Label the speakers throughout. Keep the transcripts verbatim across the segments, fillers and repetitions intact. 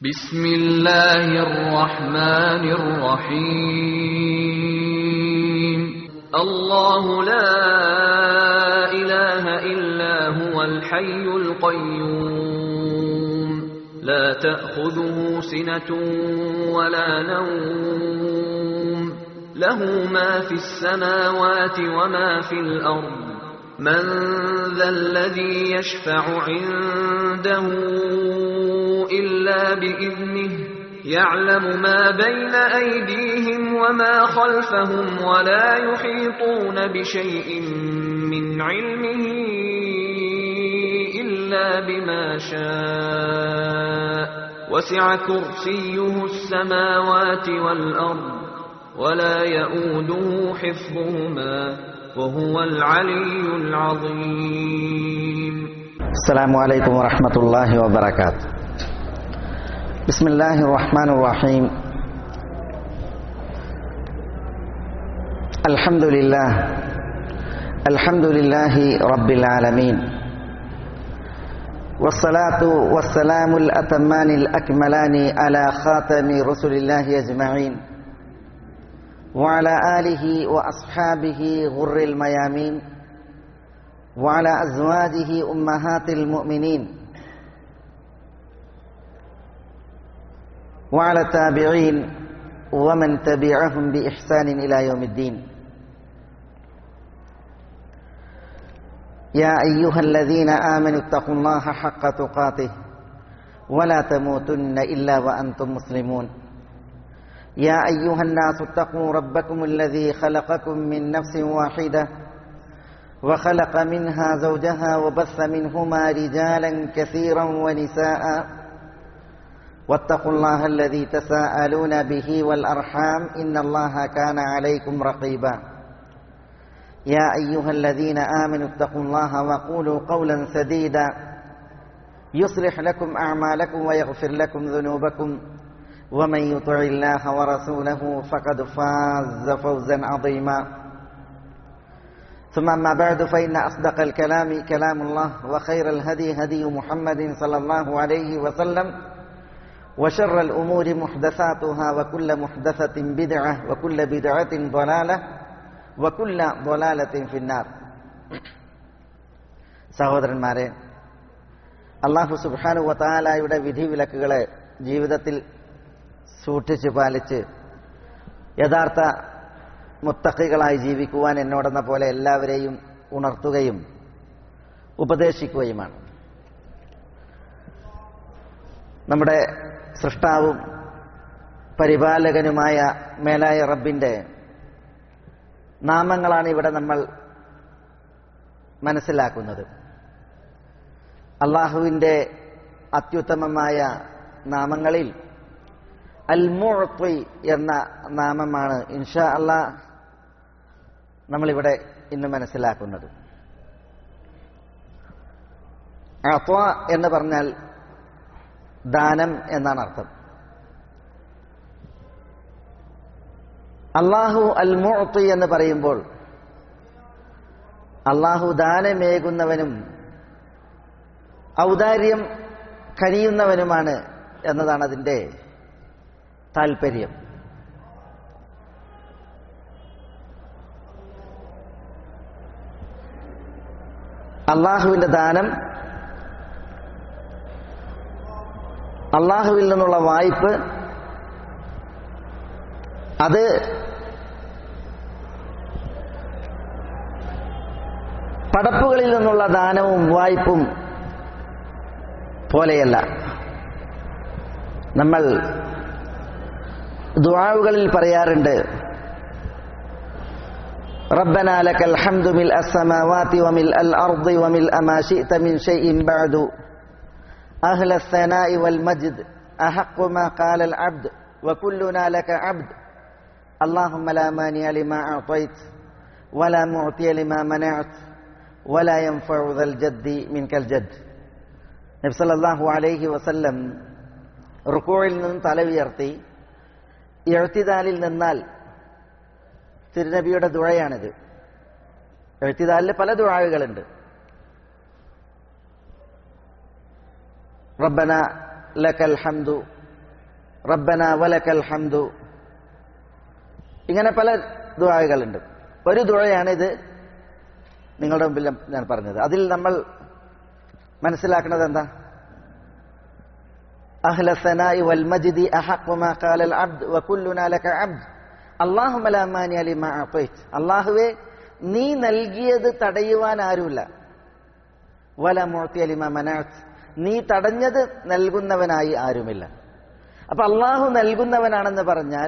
Speaker 1: بسم الله الرحمن الرحيم الله لا إله إلا هو الحي القيوم لا تأخذه سنة ولا نوم له ما في السماوات وما في الأرض من ذا الذي يشفع عنده إلا بإذنه يعلم ما بين أيديهم وما خلفهم ولا يحيطون بشيء من علمه إلا بما شاء وسع كرسيه السماوات والأرض ولا يؤوده حفظهما وهو العلي العظيم.
Speaker 2: السلام عليكم ورحمة الله وبركاته. بسم الله الرحمن الرحيم. الحمد لله الحمد لله رب العالمين والصلاة والسلام الأتمان الأكملان على خاتم رسل الله أجمعين وعلى آله وأصحابه غر الميامين وعلى أزواجه أمهات المؤمنين وعلى التابعين ومن تبعهم بإحسان إلى يوم الدين. يا أيها الذين آمنوا اتقوا الله حق تقاته ولا تموتن إلا وأنتم مسلمون. يا أيها الناس اتقوا ربكم الذي خلقكم من نفس واحدة وخلق منها زوجها وبث منهما رجالا كثيرا ونساء واتقوا الله الذي تساءلون به والأرحام إن الله كان عليكم رقيبا. يا أيها الذين آمنوا اتقوا الله وقولوا قولا سديدا يصلح لكم أعمالكم ويغفر لكم ذنوبكم ومن يطع الله ورسوله فقد فاز فوزا عظيما. ثم أما بعد فإن أصدق الكلام كلام الله وخير الهدي هدي محمد صلى الله عليه وسلم وشر الأمور محدثاتها وكل محدثة بدعة وكل بدعة ضلالة وكل ضلالة في النار. സഹോദരന്മാരെ, അല്ലാഹു സുബ്ഹാനഹു വ തആലയുടെ വിധിവിലക്കുകളെ ജീവിതത്തിൽ സൂക്ഷിച്ചു പാലിച്ച് യഥാർത്ഥ മുത്തഖികളായി ജീവിക്കുവാൻ എന്നോടെന്ന പോലെ എല്ലാവരെയും ഉണർത്തുകയും ഉപദേശിക്കുകയുമാണ്. നമ്മുടെ സൃഷ്ടാവും പരിപാലകനുമായ മേലായ റബ്ബിന്റെ നാമങ്ങളാണ് ഇവിടെ നമ്മൾ മനസ്സിലാക്കുന്നത്. അള്ളാഹുവിന്റെ അത്യുത്തമമായ നാമങ്ങളിൽ അൽ മുഅ്തി എന്ന നാമമാണ് ഇൻഷാ അല്ലാഹ് നമ്മളിവിടെ ഇന്ന് മനസ്സിലാക്കുന്നത്. അത്വ എന്ന് പറഞ്ഞാൽ ദാനം എന്നാണ് അർത്ഥം. അല്ലാഹു അൽ മുഅ്തി എന്ന് പറയുമ്പോൾ അല്ലാഹു ദാനമേകുന്നവനും ഔദാര്യം കഴിയുന്നവനുമാണ് എന്നതാണ് അതിന്റെ താൽപര്യം. അള്ളാഹുവിന്റെ ദാനം, അള്ളാഹുവിൽ നിന്നുള്ള വായ്പ, അത് പടപ്പുകളിൽ നിന്നുള്ള ദാനവും വായ്പും പോലെയല്ല. നമ്മൾ ദുആകളിൽ പറയാറുണ്ട്, റബ്ബനാ ലക്കൽ ഹംദു മിൽഅ സ്സമാവാതി വമിൽഅൽ അർദി വമിൽഅ മാ ശിഅത മിൻ ശൈഇൻ ബഅദു അഹ്ല الثناء والمجد أحق ما قال العبد وكلنا لك عبد اللهم لا مانع لما أعطيت ولا معطي لما منعت ولا ينفع ذا الجد منك الجد. നബി സല്ലല്ലാഹു അലൈഹി വസല്ലം റുകൂഇൽ നിന്ന് തല ഉയർത്തി ഇഅ്തിദാലിൽ നിന്നാൽ തിരുനബിയുടെ ദുആയാണിത്. ഇഅ്തിദാലിൽ പല ദുആകളുണ്ട്. റബ്ബന ലക്കൽ ഹംദു റബ്ബന വലക്കൽ ഹംദു. ഇങ്ങനെ പല ദുആകളുണ്ട്. ഒരു ദുആയാണ് ഇത് നിങ്ങളുടെ മുമ്പിൽ ഞാൻ പറഞ്ഞത്. അതിൽ നമ്മൾ മനസ്സിലാക്കുന്നത് എന്താ? അഹ്ല സനാഇ വൽ മജ്ദി അഹഖു മാ ഖാലൽ അബ്ദ് വകുല്ലുനാ ലക അബ്ദ് അല്ലാഹുമ്മ ലാ മാനിഅ ലിമാ അഅതൈത്. അല്ലാഹുവേ, നീ നൽകിയത് തടയുവാൻ ആരുമില്ല. വല മുഅ്തിയ ലിമാ മനഅത്, നീ തടഞ്ഞത് നൽകുന്നവനായി ആരുമില്ല. അപ്പൊ അള്ളാഹു നൽകുന്നവനാണെന്ന് പറഞ്ഞാൽ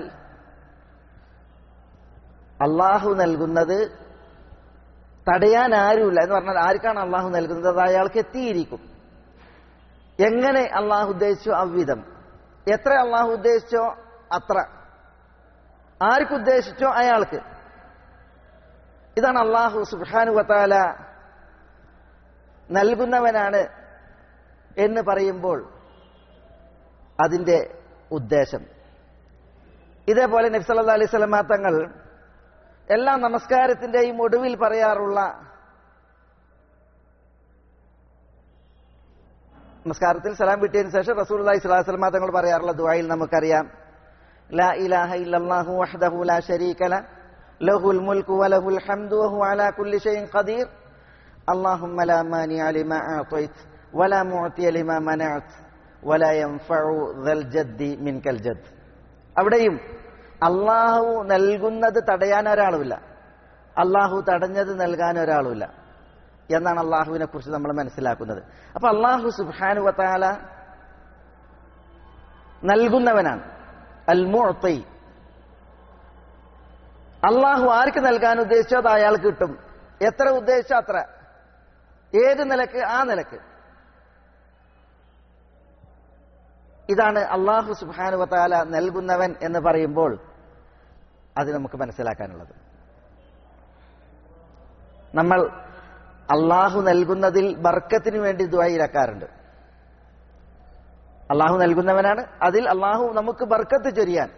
Speaker 2: അള്ളാഹു നൽകുന്നത് തടയാൻ ആരുമില്ല എന്ന് പറഞ്ഞാൽ ആർക്കാണ് അള്ളാഹു നൽകുന്നത് അത് അയാൾക്ക് എത്തിയിരിക്കും. എങ്ങനെ അള്ളാഹു ഉദ്ദേശിച്ചോ അவ்விதം, എത്ര അള്ളാഹു ഉദ്ദേശിച്ചോ അത്ര, ആർക്കുദ്ദേശിച്ചോ അയാൾക്ക്. ഇതാണ് അള്ളാഹു സുബ്ഹാനഹു വ തആല നൽകുന്നവനാണ് എന്ന് പറയുമ്പോൾ അതിന്റെ ഉദ്ദേശം. ഇതേപോലെ നബി സല്ലല്ലാഹു അലൈഹി വസല്ലം തങ്ങൾ എല്ലാ നമസ്കാരത്തിന്റെയും ഒടുവിൽ പറയാറുള്ള, നമസ്കാരത്തിൽ സലാം വിട്ടതിന് ശേഷം റസൂലുള്ളാഹി സ്വല്ലല്ലാഹു അലൈഹി വസല്ലം തങ്ങൾ പറയാറുള്ള ദുആയിൽ നമുക്കറിയാം, ലാ ഇലാഹ ഇല്ലല്ലാഹു വഹ്ദഹു ലാ ശരീക ലഹു ലഹുൽ മുൽക്കു വലഹുൽ ഹംദു വഹുവ അലാ കുല്ലി ഷൈഇൻ ഖദീർ അല്ലാഹുമ്മ ലാ മാനിഅ ലിമാ അഅതൈത് വലാ മുഅ്തിയ ലിമാ മനഅത് വലാ യൻഫഉ ദൽ ജദ്ദി മിൻകൽ ജദ്ദ്. അവിടെയും അള്ളാഹു നൽകുന്നത് തടയാൻ ഒരാളുമില്ല, അള്ളാഹു തടഞ്ഞത് നൽകാൻ ഒരാളുമില്ല എന്നാണ് അള്ളാഹുവിനെ കുറിച്ച് നമ്മൾ മനസ്സിലാക്കുന്നത്. അപ്പൊ അള്ളാഹു സുബ്ഹാനഹു വ തആല നൽകുന്നവനാണ്, അൽ മുഅ്തി. അള്ളാഹു ആർക്ക് നൽകാൻ ഉദ്ദേശിച്ചോ അത് അയാൾക്ക് കിട്ടും, എത്ര ഉദ്ദേശിച്ചോ അത്ര, ഏത് നിലക്ക് ആ നിലക്ക്. ഇതാണ് അള്ളാഹു സുബ്ഹാനഹു വ തആല നൽകുന്നവൻ എന്ന് പറയുമ്പോൾ അത് നമുക്ക് മനസ്സിലാക്കാനുള്ളത്. നമ്മൾ അള്ളാഹു നൽകുന്നതിൽ ബർക്കത്തിന് വേണ്ടി ദുആയിരക്കാറുണ്ട്. അള്ളാഹു നൽകുന്നവനാണ്, അതിൽ അള്ളാഹു നമുക്ക് ബർക്കത്ത് ചൊരിയാൻ.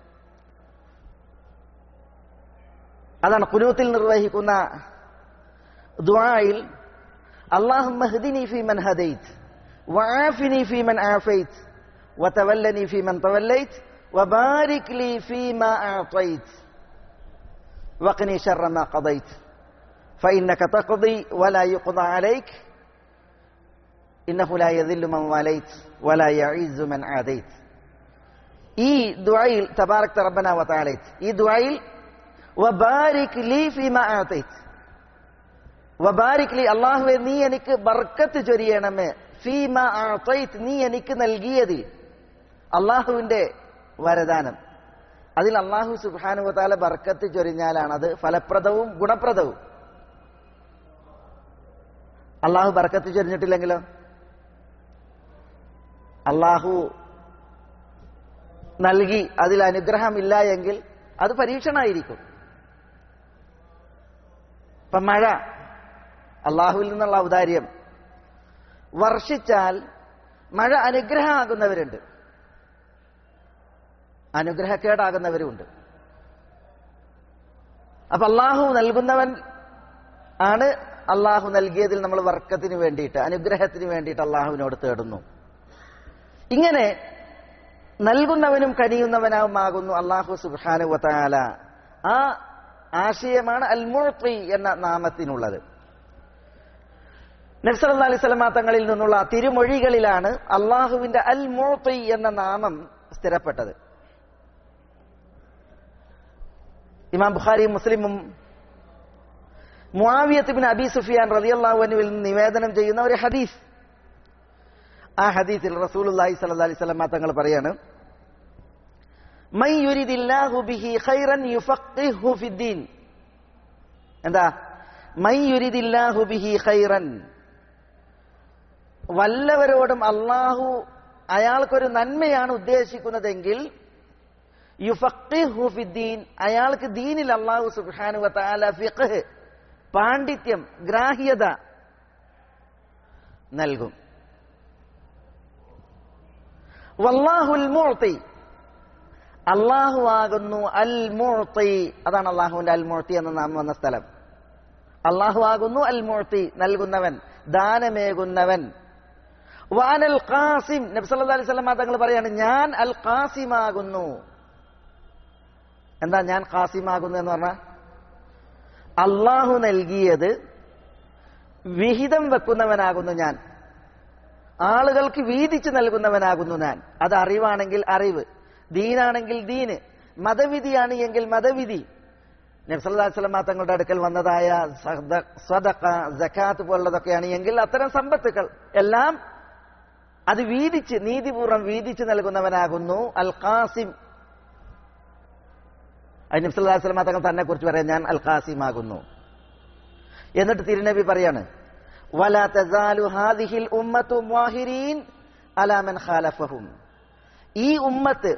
Speaker 2: അതാണ് ഖുനൂത്തിൽ നിർവഹിക്കുന്ന ദുആയിൽ അല്ലാഹുമ്മ ഹ്ദിനി ഫീമൻ ഹദൈത് വആഫിനി ഫീമൻ ആഫൈത് വതവല്ലനി ഫീമൻ തവല്ലൈത് വബാരിക് ലി ഫീമാ അഅതൈത് വഖിനി ശർറ മാ ഖദൈത് ഫഇന്നക തഖ്ദി വലാ യുഖ്ദാ അലൈക് ഇന്നഹു ലാ യദില്ലു മൻ വലൈത് വലാ യഈസു മൻ ആദൈത്. ഈ ദുആയിൽ തബാറകത റബ്ബനാ വതആലൈത്, ഈ ദുആയിൽ വബാരിക് ലി ഫീമാ അഅതൈത്, വബാരിക് ലി, അല്ലാഹുവേ നീ എനിക്ക് ബർക്കത്ത് ചൊരിയണമേ, ഫീമാ അഅതൈത്, നീ എനിക്ക് നൽകിയതിൽ. അള്ളാഹുവിന്റെ വരദാനം, അതിൽ അള്ളാഹു സുബ്ഹാനഹു വ തആല ബർക്കത്ത് ചൊരിഞ്ഞാലാണ് അത് ഫലപ്രദവും ഗുണപ്രദവും. അള്ളാഹു ബർക്കത്ത് ചൊരിഞ്ഞിട്ടില്ലെങ്കിലോ, അള്ളാഹു നൽകി അതിൽ അനുഗ്രഹമില്ല എങ്കിൽ അത് പരീക്ഷണമായിരിക്കും. ഇപ്പൊ മഴ അള്ളാഹുവിൽ നിന്നുള്ള ഔദാര്യം, വർഷിച്ചാൽ മഴ അനുഗ്രഹമാകുന്നവരുണ്ട്, അനുഗ്രഹക്കേടാകുന്നവരുമുണ്ട്. അപ്പൊ അള്ളാഹു നൽകുന്നവൻ ആണ്. അള്ളാഹു നൽകിയതിൽ നമ്മൾ വർക്കത്തിന് വേണ്ടിയിട്ട്, അനുഗ്രഹത്തിന് വേണ്ടിയിട്ട് അള്ളാഹുവിനോട് തേടുന്നു. ഇങ്ങനെ നൽകുന്നവനും കനിയുന്നവനാകുമാകുന്നു അള്ളാഹു സുബ്ഹാനഹു വ തആല. ആ ആശയമാണ് അൽ മുഅ്തി എന്ന നാമത്തിനുള്ളത്. നബി സല്ലല്ലാഹു അലൈഹി വസല്ലം തങ്ങളിൽ നിന്നുള്ള തിരുമൊഴികളിലാണ് അള്ളാഹുവിന്റെ അൽ മുഅ്തി എന്ന നാമം സ്ഥിരപ്പെട്ടത്. ഇമാം ബുഖാരിയും മുസ്ലിമും മുആവിയത്ത് ഇബ്നു അബീ സുഫിയാൻ റളിയല്ലാഹു അൻഹുവിൽ നിന്ന് നിവേദനം ചെയ്യുന്ന ഒരു ഹദീസ്. ആ ഹദീസിൽ റസൂലുള്ളാഹി സ്വല്ലല്ലാഹു അലൈഹി വസല്ലം തങ്ങൾ പറയാണ്, മൻ യുരിദില്ലാഹു ബിഹി ഖൈറൻ യുഫഖിഹു ഫിദ്ദീൻ. എന്താ? മൻ യുരിദില്ലാഹു ബിഹി ഖൈറൻ, വല്ലവരോടും അള്ളാഹു അയാൾക്കൊരു നന്മയാണ് ഉദ്ദേശിക്കുന്നതെങ്കിൽ യുഫഖിഹു ഫിദ്ദീൻ, അയാൾക്ക് ദീനിൽ അള്ളാഹു സുബ്ഹാനഹു വ തആല ഫിഖ്ഹ്, പാണ്ഡിത്യം, ഗ്രാഹ്യത നൽകും. വല്ലാഹുൽ മുഅ്തി, അള്ളാഹു ആകുന്നു അൽ മുഅ്തി. അതാണ് അള്ളാഹുവിന്റെ അൽ മുഅ്തി എന്ന നാമം വന്ന സ്ഥലം. അള്ളാഹു ആകുന്നു അൽ മുഅ്തി, നൽകുന്നവൻ, ദാനമേകുന്നവൻ. വാനൽ ഖാസിം, നബി സല്ലല്ലാഹു അലൈഹി വസല്ലം തങ്ങൾ പറയാണ്, ഞാൻ അൽ ഖാസിമാകുന്നു. എന്താ ഞാൻ ഖാസിമാകുന്നു എന്ന് പറഞ്ഞാൽ? അള്ളാഹു നൽകിയത് വിഹിതം വെക്കുന്നവനാകുന്നു ഞാൻ, ആളുകൾക്ക് വീതിച്ചു നൽകുന്നവനാകുന്നു ഞാൻ. അത് അറിവാണെങ്കിൽ അറിവ്, ദീനാണെങ്കിൽ ദീന്, മതവിധിയാണ് എങ്കിൽ മതവിധി. നബി സല്ലല്ലാഹു അലൈഹി വസല്ലം തങ്ങളുടെ അടുക്കൽ വന്നതായ സദഖ, സകാത്ത് പോലുള്ളതൊക്കെയാണ് എങ്കിൽ അത്തരം സമ്പത്തുകൾ എല്ലാം അത് വീതിച്ച്, നീതിപൂർവ്വം വീതിച്ചു നൽകുന്നവനാകുന്നു അൽ ഖാസിം. അത് നബി സല്ലല്ലാഹു അലൈഹി വസല്ലം തങ്ങൾ തന്നെ കുറിച്ച് പറയാൻ, ഞാൻ അൽ ഖാസിം ആകുന്നു. എന്നിട്ട് തിരുനബി പറയാണ്, വലാ തസാലു ഹാദിഹിൽ ഉമ്മത്തു മുആഹിരീൻ അലാ മൻ ഖാലഫഹും. ഈ ഉമ്മത്ത്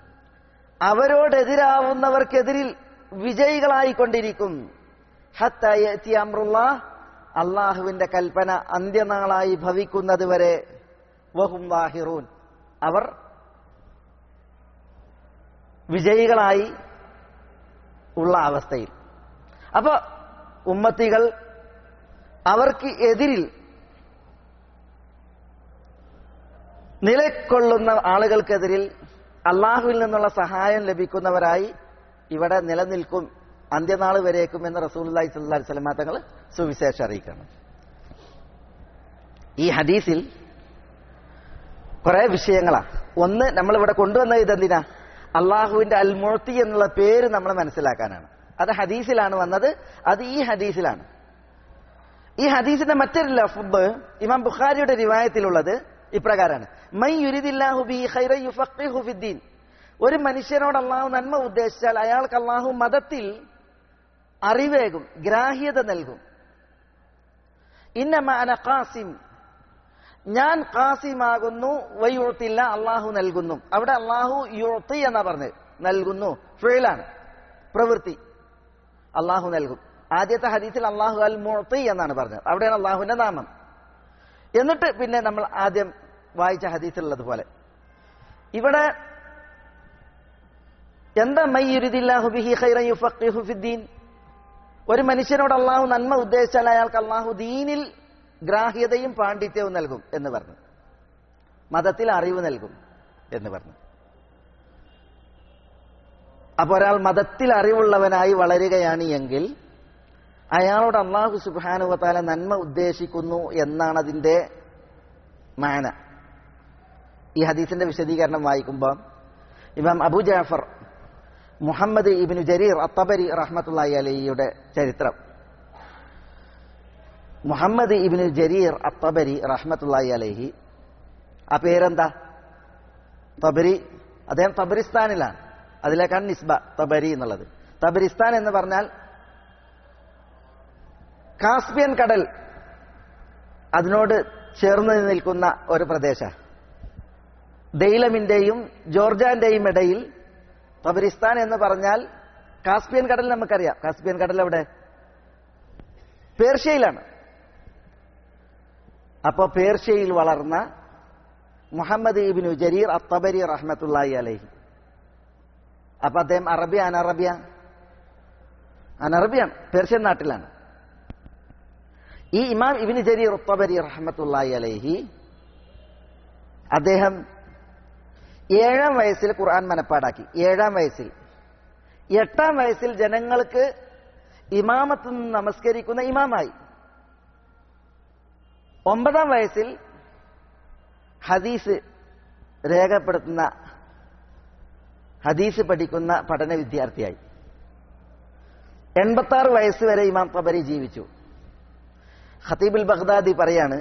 Speaker 2: അവരോടെതിരാവുന്നവർക്കെതിരിൽ വിജയികളായിക്കൊണ്ടിരിക്കും. ഹത്താ യഅതി അംറുല്ലാഹ്, അള്ളാഹുവിന്റെ കൽപ്പന അന്ത്യനാളായി ഭവിക്കുന്നത് വരെ. വഹും വാഹിറൂൻ, അവർ വിജയികളായി ഉള്ള അവസ്ഥയിൽ. അപ്പൊ ഉമ്മത്തികൾ അവർക്ക് എതിരിൽ നിലകൊള്ളുന്ന ആളുകൾക്കെതിരിൽ അള്ളാഹുവിൽ നിന്നുള്ള സഹായം ലഭിക്കുന്നവരായി ഇവിടെ നിലനിൽക്കും അന്ത്യനാൾ വരേക്കും എന്ന് റസൂലുള്ളാഹി സ്വല്ലല്ലാഹു അലൈഹി വസല്ലം തങ്ങൾ സുവിശേഷം അറിയിക്കണം. ഈ ഹദീസിൽ കുറെ വിഷയങ്ങളാണ്. ഒന്ന്, നമ്മളിവിടെ കൊണ്ടുവന്നത് ഇതെന്തിനാ? അള്ളാഹുവിന്റെ അൽ മുഅ്തി എന്നുള്ള പേര് നമ്മൾ മനസ്സിലാക്കാനാണ്. അത് ഹദീസിലാണ് വന്നത്, അത് ഈ ഹദീസിലാണ്. ഈ ഹദീസിന്റെ മറ്റൊരു ലഫ്ദ് ഇമാം ബുഖാരിയുടെ റിവായത്തിലുള്ളത് ഇപ്രകാരമാണ്: മൻ യുരിദില്ലാഹു ബിഹി ഖൈറൻ യുഫഖിഹു ഫിദ്ദീൻ. ഒരു മനുഷ്യനോട് അള്ളാഹു നന്മ ഉദ്ദേശിച്ചാൽ അയാൾക്ക് അള്ളാഹു മതത്തിൽ അറിവേകും, ഗ്രാഹ്യത നൽകും. ഇന്നമ അന ഖാസിം, ഞാൻ ഖാസിമാകുന്നു. വയുഅ്തില്ല, അള്ളാഹു നൽകുന്നു. അവിടെ അള്ളാഹു യുഅ്തി എന്നാ പറഞ്ഞത്, നൽകുന്നു ഫിഅലാണ്, പ്രവൃത്തി. അള്ളാഹു നൽകും. ആദ്യത്തെ ഹദീസിൽ അള്ളാഹു അൽ മുഅ്തി എന്നാണ് പറഞ്ഞത്, അവിടെയാണ് അള്ളാഹുവിന്റെ നാമം. എന്നിട്ട് പിന്നെ നമ്മൾ ആദ്യം വായിച്ച ഹദീസിലുള്ളതുപോലെ ഇവിടെ എന്താ മൻ യുരിദില്ലാഹു ബിഹി ഖൈറൻ യുഫഖിഹു ഫിദ്ദീൻ? ഒരു മനുഷ്യനോട് അള്ളാഹു നന്മ ഉദ്ദേശിച്ചാൽ അയാൾക്ക് അള്ളാഹു ദീനിൽ ഗ്രാഹ്യതയും പാണ്ഡിത്യവും നൽകും എന്ന് പറഞ്ഞു, മതത്തിൽ അറിവ് നൽകും എന്ന് പറഞ്ഞു. അപ്പൊ ഒരാൾ മതത്തിൽ അറിവുള്ളവനായി വളരുകയാണ് എങ്കിൽ അയാളോട് അള്ളാഹു സുബ്ഹാനഹു വ തആല നന്മ ഉദ്ദേശിക്കുന്നു എന്നാണ് അതിന്റെ മാന. ഈ ഹദീസിന്റെ വിശദീകരണം വായിക്കുമ്പോൾ ഇമാം അബൂ ജഅഫർ മുഹമ്മദ് ഇബ്നു ജരീർ അത്തബരി റഹ്മത്തുള്ളാഹി അലൈഹിയുടെ ചരിത്രം, മുഹമ്മദ് ഇബ്നു ജരീർ അത്തബരി റഹ്മത്തുള്ളാഹി അലൈഹി, ആ പേരെന്താ? തബരി. അദ്ദേഹം തബരിസ്ഥാനിലാണ്, അതിലേക്കാണ് നിസ്ബ തബരി എന്നുള്ളത്. തബരിസ്ഥാൻ എന്ന് പറഞ്ഞാൽ കാസ്പിയൻ കടൽ അതിനോട് ചേർന്ന് നിൽക്കുന്ന ഒരു പ്രദേശം. ദൈലമിന്റെയും ജോർജാന്റെയും ഇടയിൽ തബരിസ്ഥാൻ എന്ന് പറഞ്ഞാൽ കാസ്പിയൻ കടൽ നമുക്കറിയാം. കാസ്പിയൻ കടൽ എവിടെ? പേർഷ്യയിലാണ്. അപ്പോ പേർഷ്യയിൽ വളർന്ന മുഹമ്മദ് ഇബ്നു ജരീർ അത്തബരി റഹ്മത്തുള്ളാഹി അലൈഹി. അപ്പൊ അദ്ദേഹം അറബിയ അനറബിയ? അനറബിയാണ്, പേർഷ്യൻ നാട്ടിലാണ്. ഈ ഇമാം ഇബ്നു ജരീർ അത്തബരി റഹ്മത്തുള്ളാഹി അലൈഹി അദ്ദേഹം ഏഴാം വയസ്സിൽ ഖുർആൻ മനപ്പാടാക്കി. ഏഴാം വയസ്സിൽ. എട്ടാം വയസ്സിൽ ജനങ്ങൾക്ക് ഇമാമത്ത് നമസ്കരിക്കുന്ന ഇമാമായി. ഒമ്പതാം വയസ്സിൽ ഹദീസ് രേഖപ്പെടുത്തുന്ന, ഹദീസ് പഠിക്കുന്ന പഠന വിദ്യാർത്ഥിയായി. എൺപത്തി ആറ് വയസ്സ് വരെ ഇമാം തബരി ജീവിച്ചു. ഖതീബുൽ ബഗ്ദാദി പറയാണ്,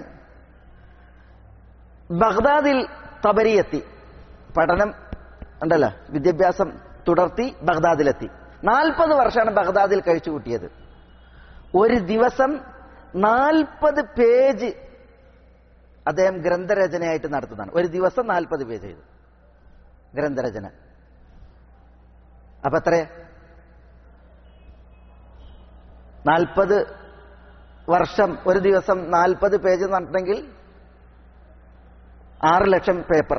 Speaker 2: ബഗ്ദാദിൽ തബരി എത്തി. പഠനം ഉണ്ടല്ലോ, വിദ്യാഭ്യാസം തുടർത്തി ബഗ്ദാദിലെത്തി. നാൽപ്പത് വർഷമാണ് ബഗ്ദാദിൽ കഴിച്ചു കൂട്ടിയത്. ഒരു ദിവസം നാൽപ്പത് പേജ് അദ്ദേഹം ഗ്രന്ഥരചനയായിട്ട് നടത്തുന്നതാണ്. ഒരു ദിവസം നാൽപ്പത് പേജ് ചെയ്തു ഗ്രന്ഥരചന. അപ്പൊ എത്ര? നാൽപ്പത് വർഷം ഒരു ദിവസം നാൽപ്പത് പേജ് നടത്തണമെങ്കിൽ ആറ് ലക്ഷം പേപ്പർ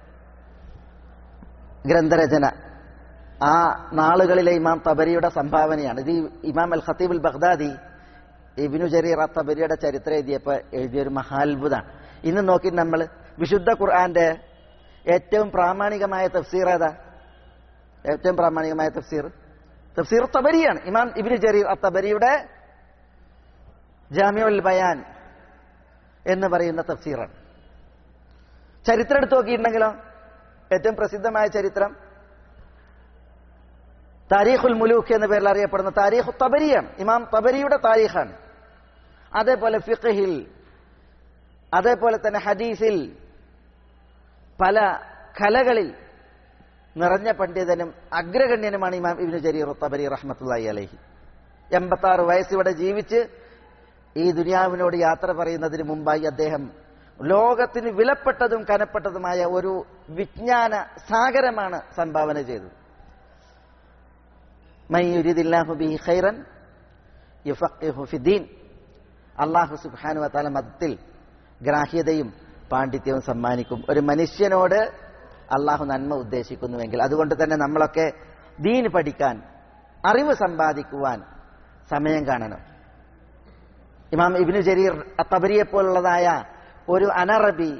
Speaker 2: ഗ്രന്ഥരചന. ആ നാളുകളിലെ ഇമാം തബരിയുടെ സംഭാവനയാണ് ഇത്. ഇമാം അൽ ഖതീബുൽ ബഗ്ദാദി ഇബ്നു ജരീർ തബരിയുടെ ചരിത്രം എഴുതിയപ്പോൾ എഴുതിയൊരു മഹാത്ഭുതമാണ്. ഇന്ന് നോക്കി നമ്മൾ വിശുദ്ധ ഖുർആന്റെ ഏറ്റവും പ്രാമാണികമായ തഫ്സീർ ഏതാ? ഏറ്റവും പ്രാമാണികമായ തഫ്സീർ തഫ്സീർ തബരിയാണ്. ഇമാം ഇബ്നു ജരീർ അത്തബരിയുടെ ജാമിഉൽ ബയാൻ എന്ന് പറയുന്ന തഫ്സീറാണ്. ചരിത്രം എടുത്തു നോക്കിയിട്ടുണ്ടെങ്കിലോ ഏറ്റവും പ്രസിദ്ധമായ ചരിത്രം താരീഖുൽ മുലൂഖ് എന്ന പേരിൽ അറിയപ്പെടുന്ന താരീഖ് തബരിയാണ്. ഇമാം തബരിയുടെ താരീഖാണ്. അതേപോലെ ഫിഖ്ഹിൽ, അതേപോലെ തന്നെ ഹദീസിൽ, പല കലകളിൽ നിറഞ്ഞ പണ്ഡിതനും അഗ്രഗണ്യനുമാണ് ഇമാം ഇബ്നു ജരീർ തബരി റഹ്മത്തുള്ളാഹി അലൈഹി. എൺപത്തി ആറ് വയസ്സ് ഇവിടെ ജീവിച്ച് ഈ ദുനിയാവിനോട് യാത്ര പറയുന്നതിന് മുമ്പായി അദ്ദേഹം ലോകത്തിന് വിലപ്പെട്ടതും കനപ്പെട്ടതുമായ ഒരു വിജ്ഞാന സാഗരമാണ് സംഭാവന ചെയ്തത്. മൻ യുരിദില്ലാഹു ബിഹി ഖൈറൻ യുഫഖിഹു ഫിദ്ദീൻ. അല്ലാഹു സുബ്ഹാനഹു വ തആല മതത്തിൽ ഗ്രാഹ്യതയും പാണ്ഡിത്യവും സമ്മാനിക്കും. ഒരു മനുഷ്യനോട് അള്ളാഹു നന്മ ഉദ്ദേശിക്കുന്നുവെങ്കിൽ. അതുകൊണ്ട് തന്നെ നമ്മളൊക്കെ ദീൻ പഠിക്കാൻ, അറിവ് സമ്പാദിക്കുവാൻ സമയം കാണണം. ഇമാം ഇബ്നു ജരീർ അത്തബരിയെ പോലുള്ളതായ ഒരു അനറബി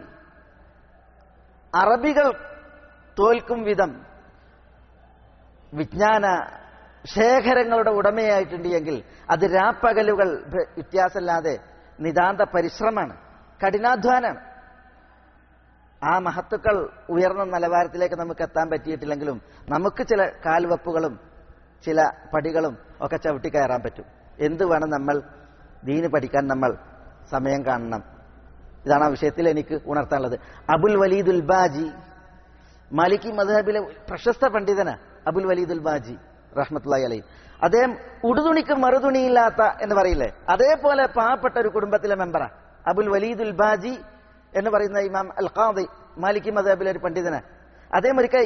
Speaker 2: അറബികൾ തോൽക്കും വിധം വിജ്ഞാന ശേഖരങ്ങളുടെ ഉടമയായിട്ടുണ്ട് എങ്കിൽ അത് രാപ്പകലുകൾ വ്യത്യാസമില്ലാതെ നിതാന്ത പരിശ്രമമാണ്, കഠിനാധ്വാനാണ്. ആ മഹത്തുക്കൾ ഉയർന്ന നിലവാരത്തിലേക്ക് നമുക്ക് എത്താൻ പറ്റിയിട്ടില്ലെങ്കിലും നമുക്ക് ചില കാൽവെപ്പുകളും ചില പടികളും ഒക്കെ ചവിട്ടി കയറാൻ പറ്റും. എന്ത് വേണം, നമ്മൾ ദീന് പഠിക്കാൻ നമ്മൾ സമയം കാണണം. ഇതാണ് ആ വിഷയത്തിൽ എനിക്ക് ഉണർത്താനുള്ളത്. അബുൽ വലീദുൽ ബാജി, മാലിക്കി മദ്ഹബിലെ പ്രശസ്ത പണ്ഡിതനാണ് അബുൽ വലീദുൽ ബാജി റഹ്മത്തുള്ളാഹി അലൈഹി. അദ്ദേഹം ഉടുതുണിക്ക് മറുതുണിയില്ലാത്ത എന്ന് പറയില്ലേ, അതേപോലെ പാവപ്പെട്ട ഒരു കുടുംബത്തിലെ മെമ്പറാണ് അബുൽ വലീദുൽ ബാജി എന്ന് പറയുന്ന ഇമാം അൽ ഖാദി, മാലിക്കി മദ്ഹബിലെ ഒരു പണ്ഡിതനാണ്. അദ്ദേഹം ഒരിക്കൽ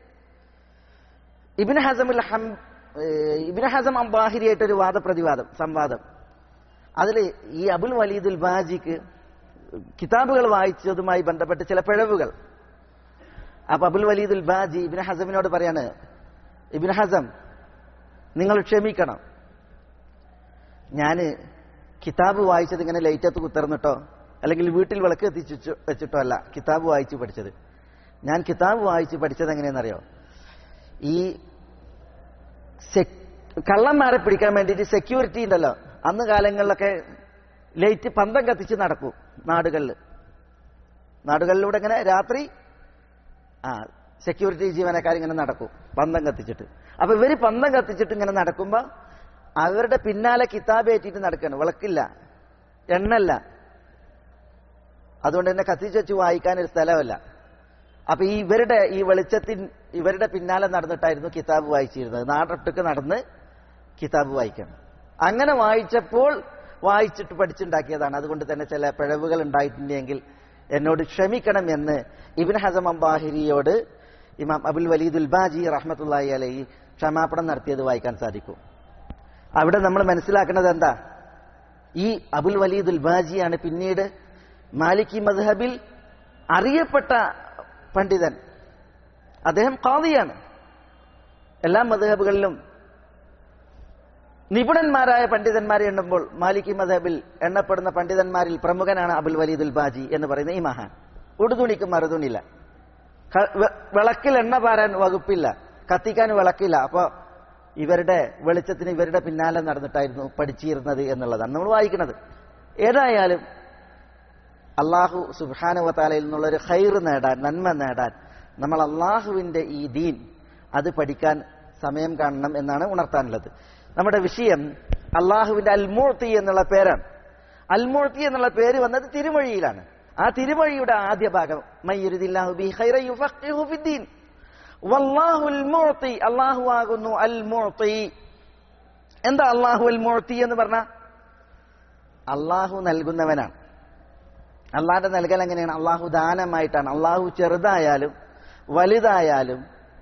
Speaker 2: ഇബ്നു ഹസമുൽ ഹം ഇബ്നു ഹസം അംബാഹിരിയായിട്ടൊരു വാദപ്രതിവാദം സംവാദം. അതിൽ ഈ അബുൽ വലീദുൽ ബാജിക്ക് കിതാബുകൾ വായിച്ചതുമായി ബന്ധപ്പെട്ട് ചില പിഴവുകൾ. അപ്പൊ അബുൽ വലീദുൽ ബാജി ഇബ്നു ഹസമിനോട് പറയാണ്, ഇബ്നു ഹസം നിങ്ങൾ ക്ഷമിക്കണം, ഞാന് കിതാബ് വായിച്ചത് ഇങ്ങനെ ലൈറ്റത്ത് കുത്തിർന്നിട്ടോ അല്ലെങ്കിൽ വീട്ടിൽ വിളക്ക് എത്തിച്ചു വെച്ചിട്ടോ അല്ല കിതാബ് വായിച്ച് പഠിച്ചത്. ഞാൻ കിതാബ് വായിച്ച് പഠിച്ചത് എങ്ങനെയെന്നറിയോ, ഈ കള്ളന്മാരെ പിടിക്കാൻ വേണ്ടിയിട്ട് സെക്യൂരിറ്റി ഉണ്ടല്ലോ, അന്ന് കാലങ്ങളിലൊക്കെ ലൈറ്റ് പന്തം കത്തിച്ച് നടക്കും നാടുകളിൽ. നാടുകളിലൂടെ ഇങ്ങനെ രാത്രി ആ സെക്യൂരിറ്റി ജീവനക്കാർ ഇങ്ങനെ നടക്കും പന്തം കത്തിച്ചിട്ട്. അപ്പൊ ഇവര് പന്തം കത്തിച്ചിട്ട് ഇങ്ങനെ നടക്കുമ്പോ അവരുടെ പിന്നാലെ കിതാബ് ഏറ്റിട്ട് നടക്കുകയാണ്. വിളക്കില്ല, എണ്ണല്ല, അതുകൊണ്ട് തന്നെ കത്തിച്ച് വെച്ച് വായിക്കാൻ ഒരു സ്ഥലമല്ല. അപ്പൊ ഈ ഇവരുടെ ഈ വെളിച്ചത്തിൻ ഇവരുടെ പിന്നാലെ നടന്നിട്ടായിരുന്നു കിതാബ് വായിച്ചിരുന്നത്. നാടൊട്ടുക്ക് നടന്ന് കിതാബ് വായിക്കണം. അങ്ങനെ വായിച്ചപ്പോൾ വായിച്ചിട്ട് പഠിച്ചുണ്ടാക്കിയതാണ്. അതുകൊണ്ട് തന്നെ ചില പിഴവുകൾ ഉണ്ടായിട്ടുണ്ടെങ്കിൽ എന്നോട് ക്ഷമിക്കണം എന്ന് ഇബ്നു ഹസം അംബാഹിരിയോട് ഇമാം അബുൽ വലീദുൽ ബാജി റഹ്മത്തുള്ളാഹി അലൈഹി ക്ഷമാപണം നടത്തിയത് വായിക്കാൻ സാധിക്കും. അവിടെ നമ്മൾ മനസ്സിലാക്കുന്നത് എന്താ, ഈ അബുൽ വലീദുൽ ബാജിയാണ് പിന്നീട് മാലിക്കി മദ്ഹബിൽ അറിയപ്പെട്ട പണ്ഡിതൻ. അദ്ദേഹം ഖാദിയാണ്. എല്ലാ മദ്ഹബുകളിലും നിപുണന്മാരായ പണ്ഡിതന്മാരെ എണ്ണുമ്പോൾ മാലിക്കി മദ്ഹബിൽ എണ്ണപ്പെടുന്ന പണ്ഡിതന്മാരിൽ പ്രമുഖനാണ് അബുൽ വലീദുൽ ബാജി എന്ന് പറയുന്ന ഈ മഹാൻ. ഉടുതുണിക്ക് മറുതുണില്ല, വിളക്കിൽ എണ്ണ പാരാൻ വകുപ്പില്ല, കത്തിക്കാൻ വിളക്കില്ല. അപ്പോ ഇവരുടെ വെളിച്ചത്തിന് ഇവരുടെ പിന്നാലെ നടന്നിട്ടായിരുന്നു പഠിച്ചിരുന്നത് എന്നുള്ളതാണ് നമ്മൾ വായിക്കുന്നത്. ഏതായാലും അള്ളാഹു സുബ്ഹാനഹു വ തആലയിൽ നിന്നുള്ളൊരു ഖൈർ നേടാൻ, നന്മ നേടാൻ നമ്മൾ അള്ളാഹുവിന്റെ ഈ ദീൻ അത് പഠിക്കാൻ സമയം കാണണം എന്നാണ് ഉണർത്താനുള്ളത്. നമ്മുടെ വിഷയം അള്ളാഹുവിന്റെ അൽ മുഅ്തി എന്നുള്ള പേരാണ്. അൽ മുഅ്തി എന്നുള്ള പേര് വന്നത് തിരുമൊഴിയിലാണ്. ആ തിരുമൊഴിയുടെ ആദ്യ ഭാഗം മയ്യുരിദില്ലാഹു ബിഹി ഖൈറൻ യുഫഖിഹു ഫിദ്ദീൻ. വല്ലാഹുൽ മുഅ്തി, അള്ളാഹു ആകുന്നു അൽ മുഅ്തി. എന്താ അള്ളാഹു അൽ മുഅ്തി എന്ന് പറഞ്ഞ? അള്ളാഹു നൽകുന്നവനാണ്. അള്ളാഹുന്റെ നൽകൽ എങ്ങനെയാണ്? അള്ളാഹു ദാനമായിട്ടാണ്. അള്ളാഹു ചെറുതായാലും വലുതായാലും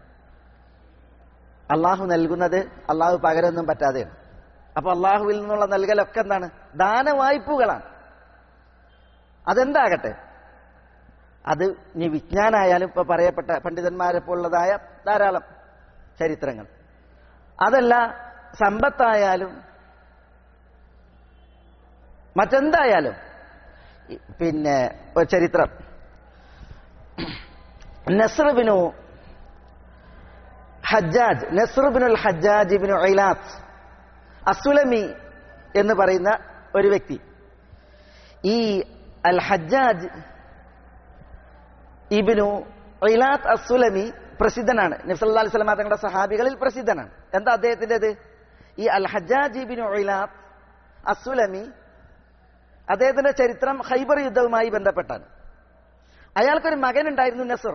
Speaker 2: അള്ളാഹു നൽകുന്നത് അള്ളാഹു പകരൊന്നും പറ്റാതെയാണ്. അപ്പൊ അള്ളാഹുവിൽ നിന്നുള്ള നൽകലൊക്കെ എന്താണ്? ദാനവായ്പകളാണ്. അതെന്താകട്ടെ, അത് ഇനി വിജ്ഞാനായാലും ഇപ്പൊ പറയപ്പെട്ട പണ്ഡിതന്മാരെ പോലുള്ളതായ ധാരാളം ചരിത്രങ്ങൾ, അതല്ല സമ്പത്തായാലും മറ്റെന്തായാലും പിന്നെ ചരിത്രം നസ്ർ ബിനു ഹജ്ജാജ് നസ്ർ ബിനുൽ ഹജ്ജാജ് ഇബ്നു ഇലാത്ത് അസ്സുലമി എന്ന് പറയുന്ന ഒരു വ്യക്തി. ഈ അൽ ഹജ്ജാജ് ഇബ്നു ഇലാത്ത് അസ്സുലമി പ്രസിദ്ധനാണ്. നബി സല്ലല്ലാഹു അലൈഹി വസല്ലം തങ്ങളുടെ സഹാബികളിൽ പ്രസിദ്ധനാണ്. എന്താ അദ്ദേഹത്തിൻ്റെത്? ഈ അൽ ഹജ്ജാജ് ഇബ്നു ഇലാത്ത് അസ്സുലമി, അദ്ദേഹത്തിന്റെ ചരിത്രം ഖൈബർ യുദ്ധവുമായി ബന്ധപ്പെട്ടാണ്. അയാൾക്കൊരു മകൻ ഉണ്ടായിരുന്നു, നസർ.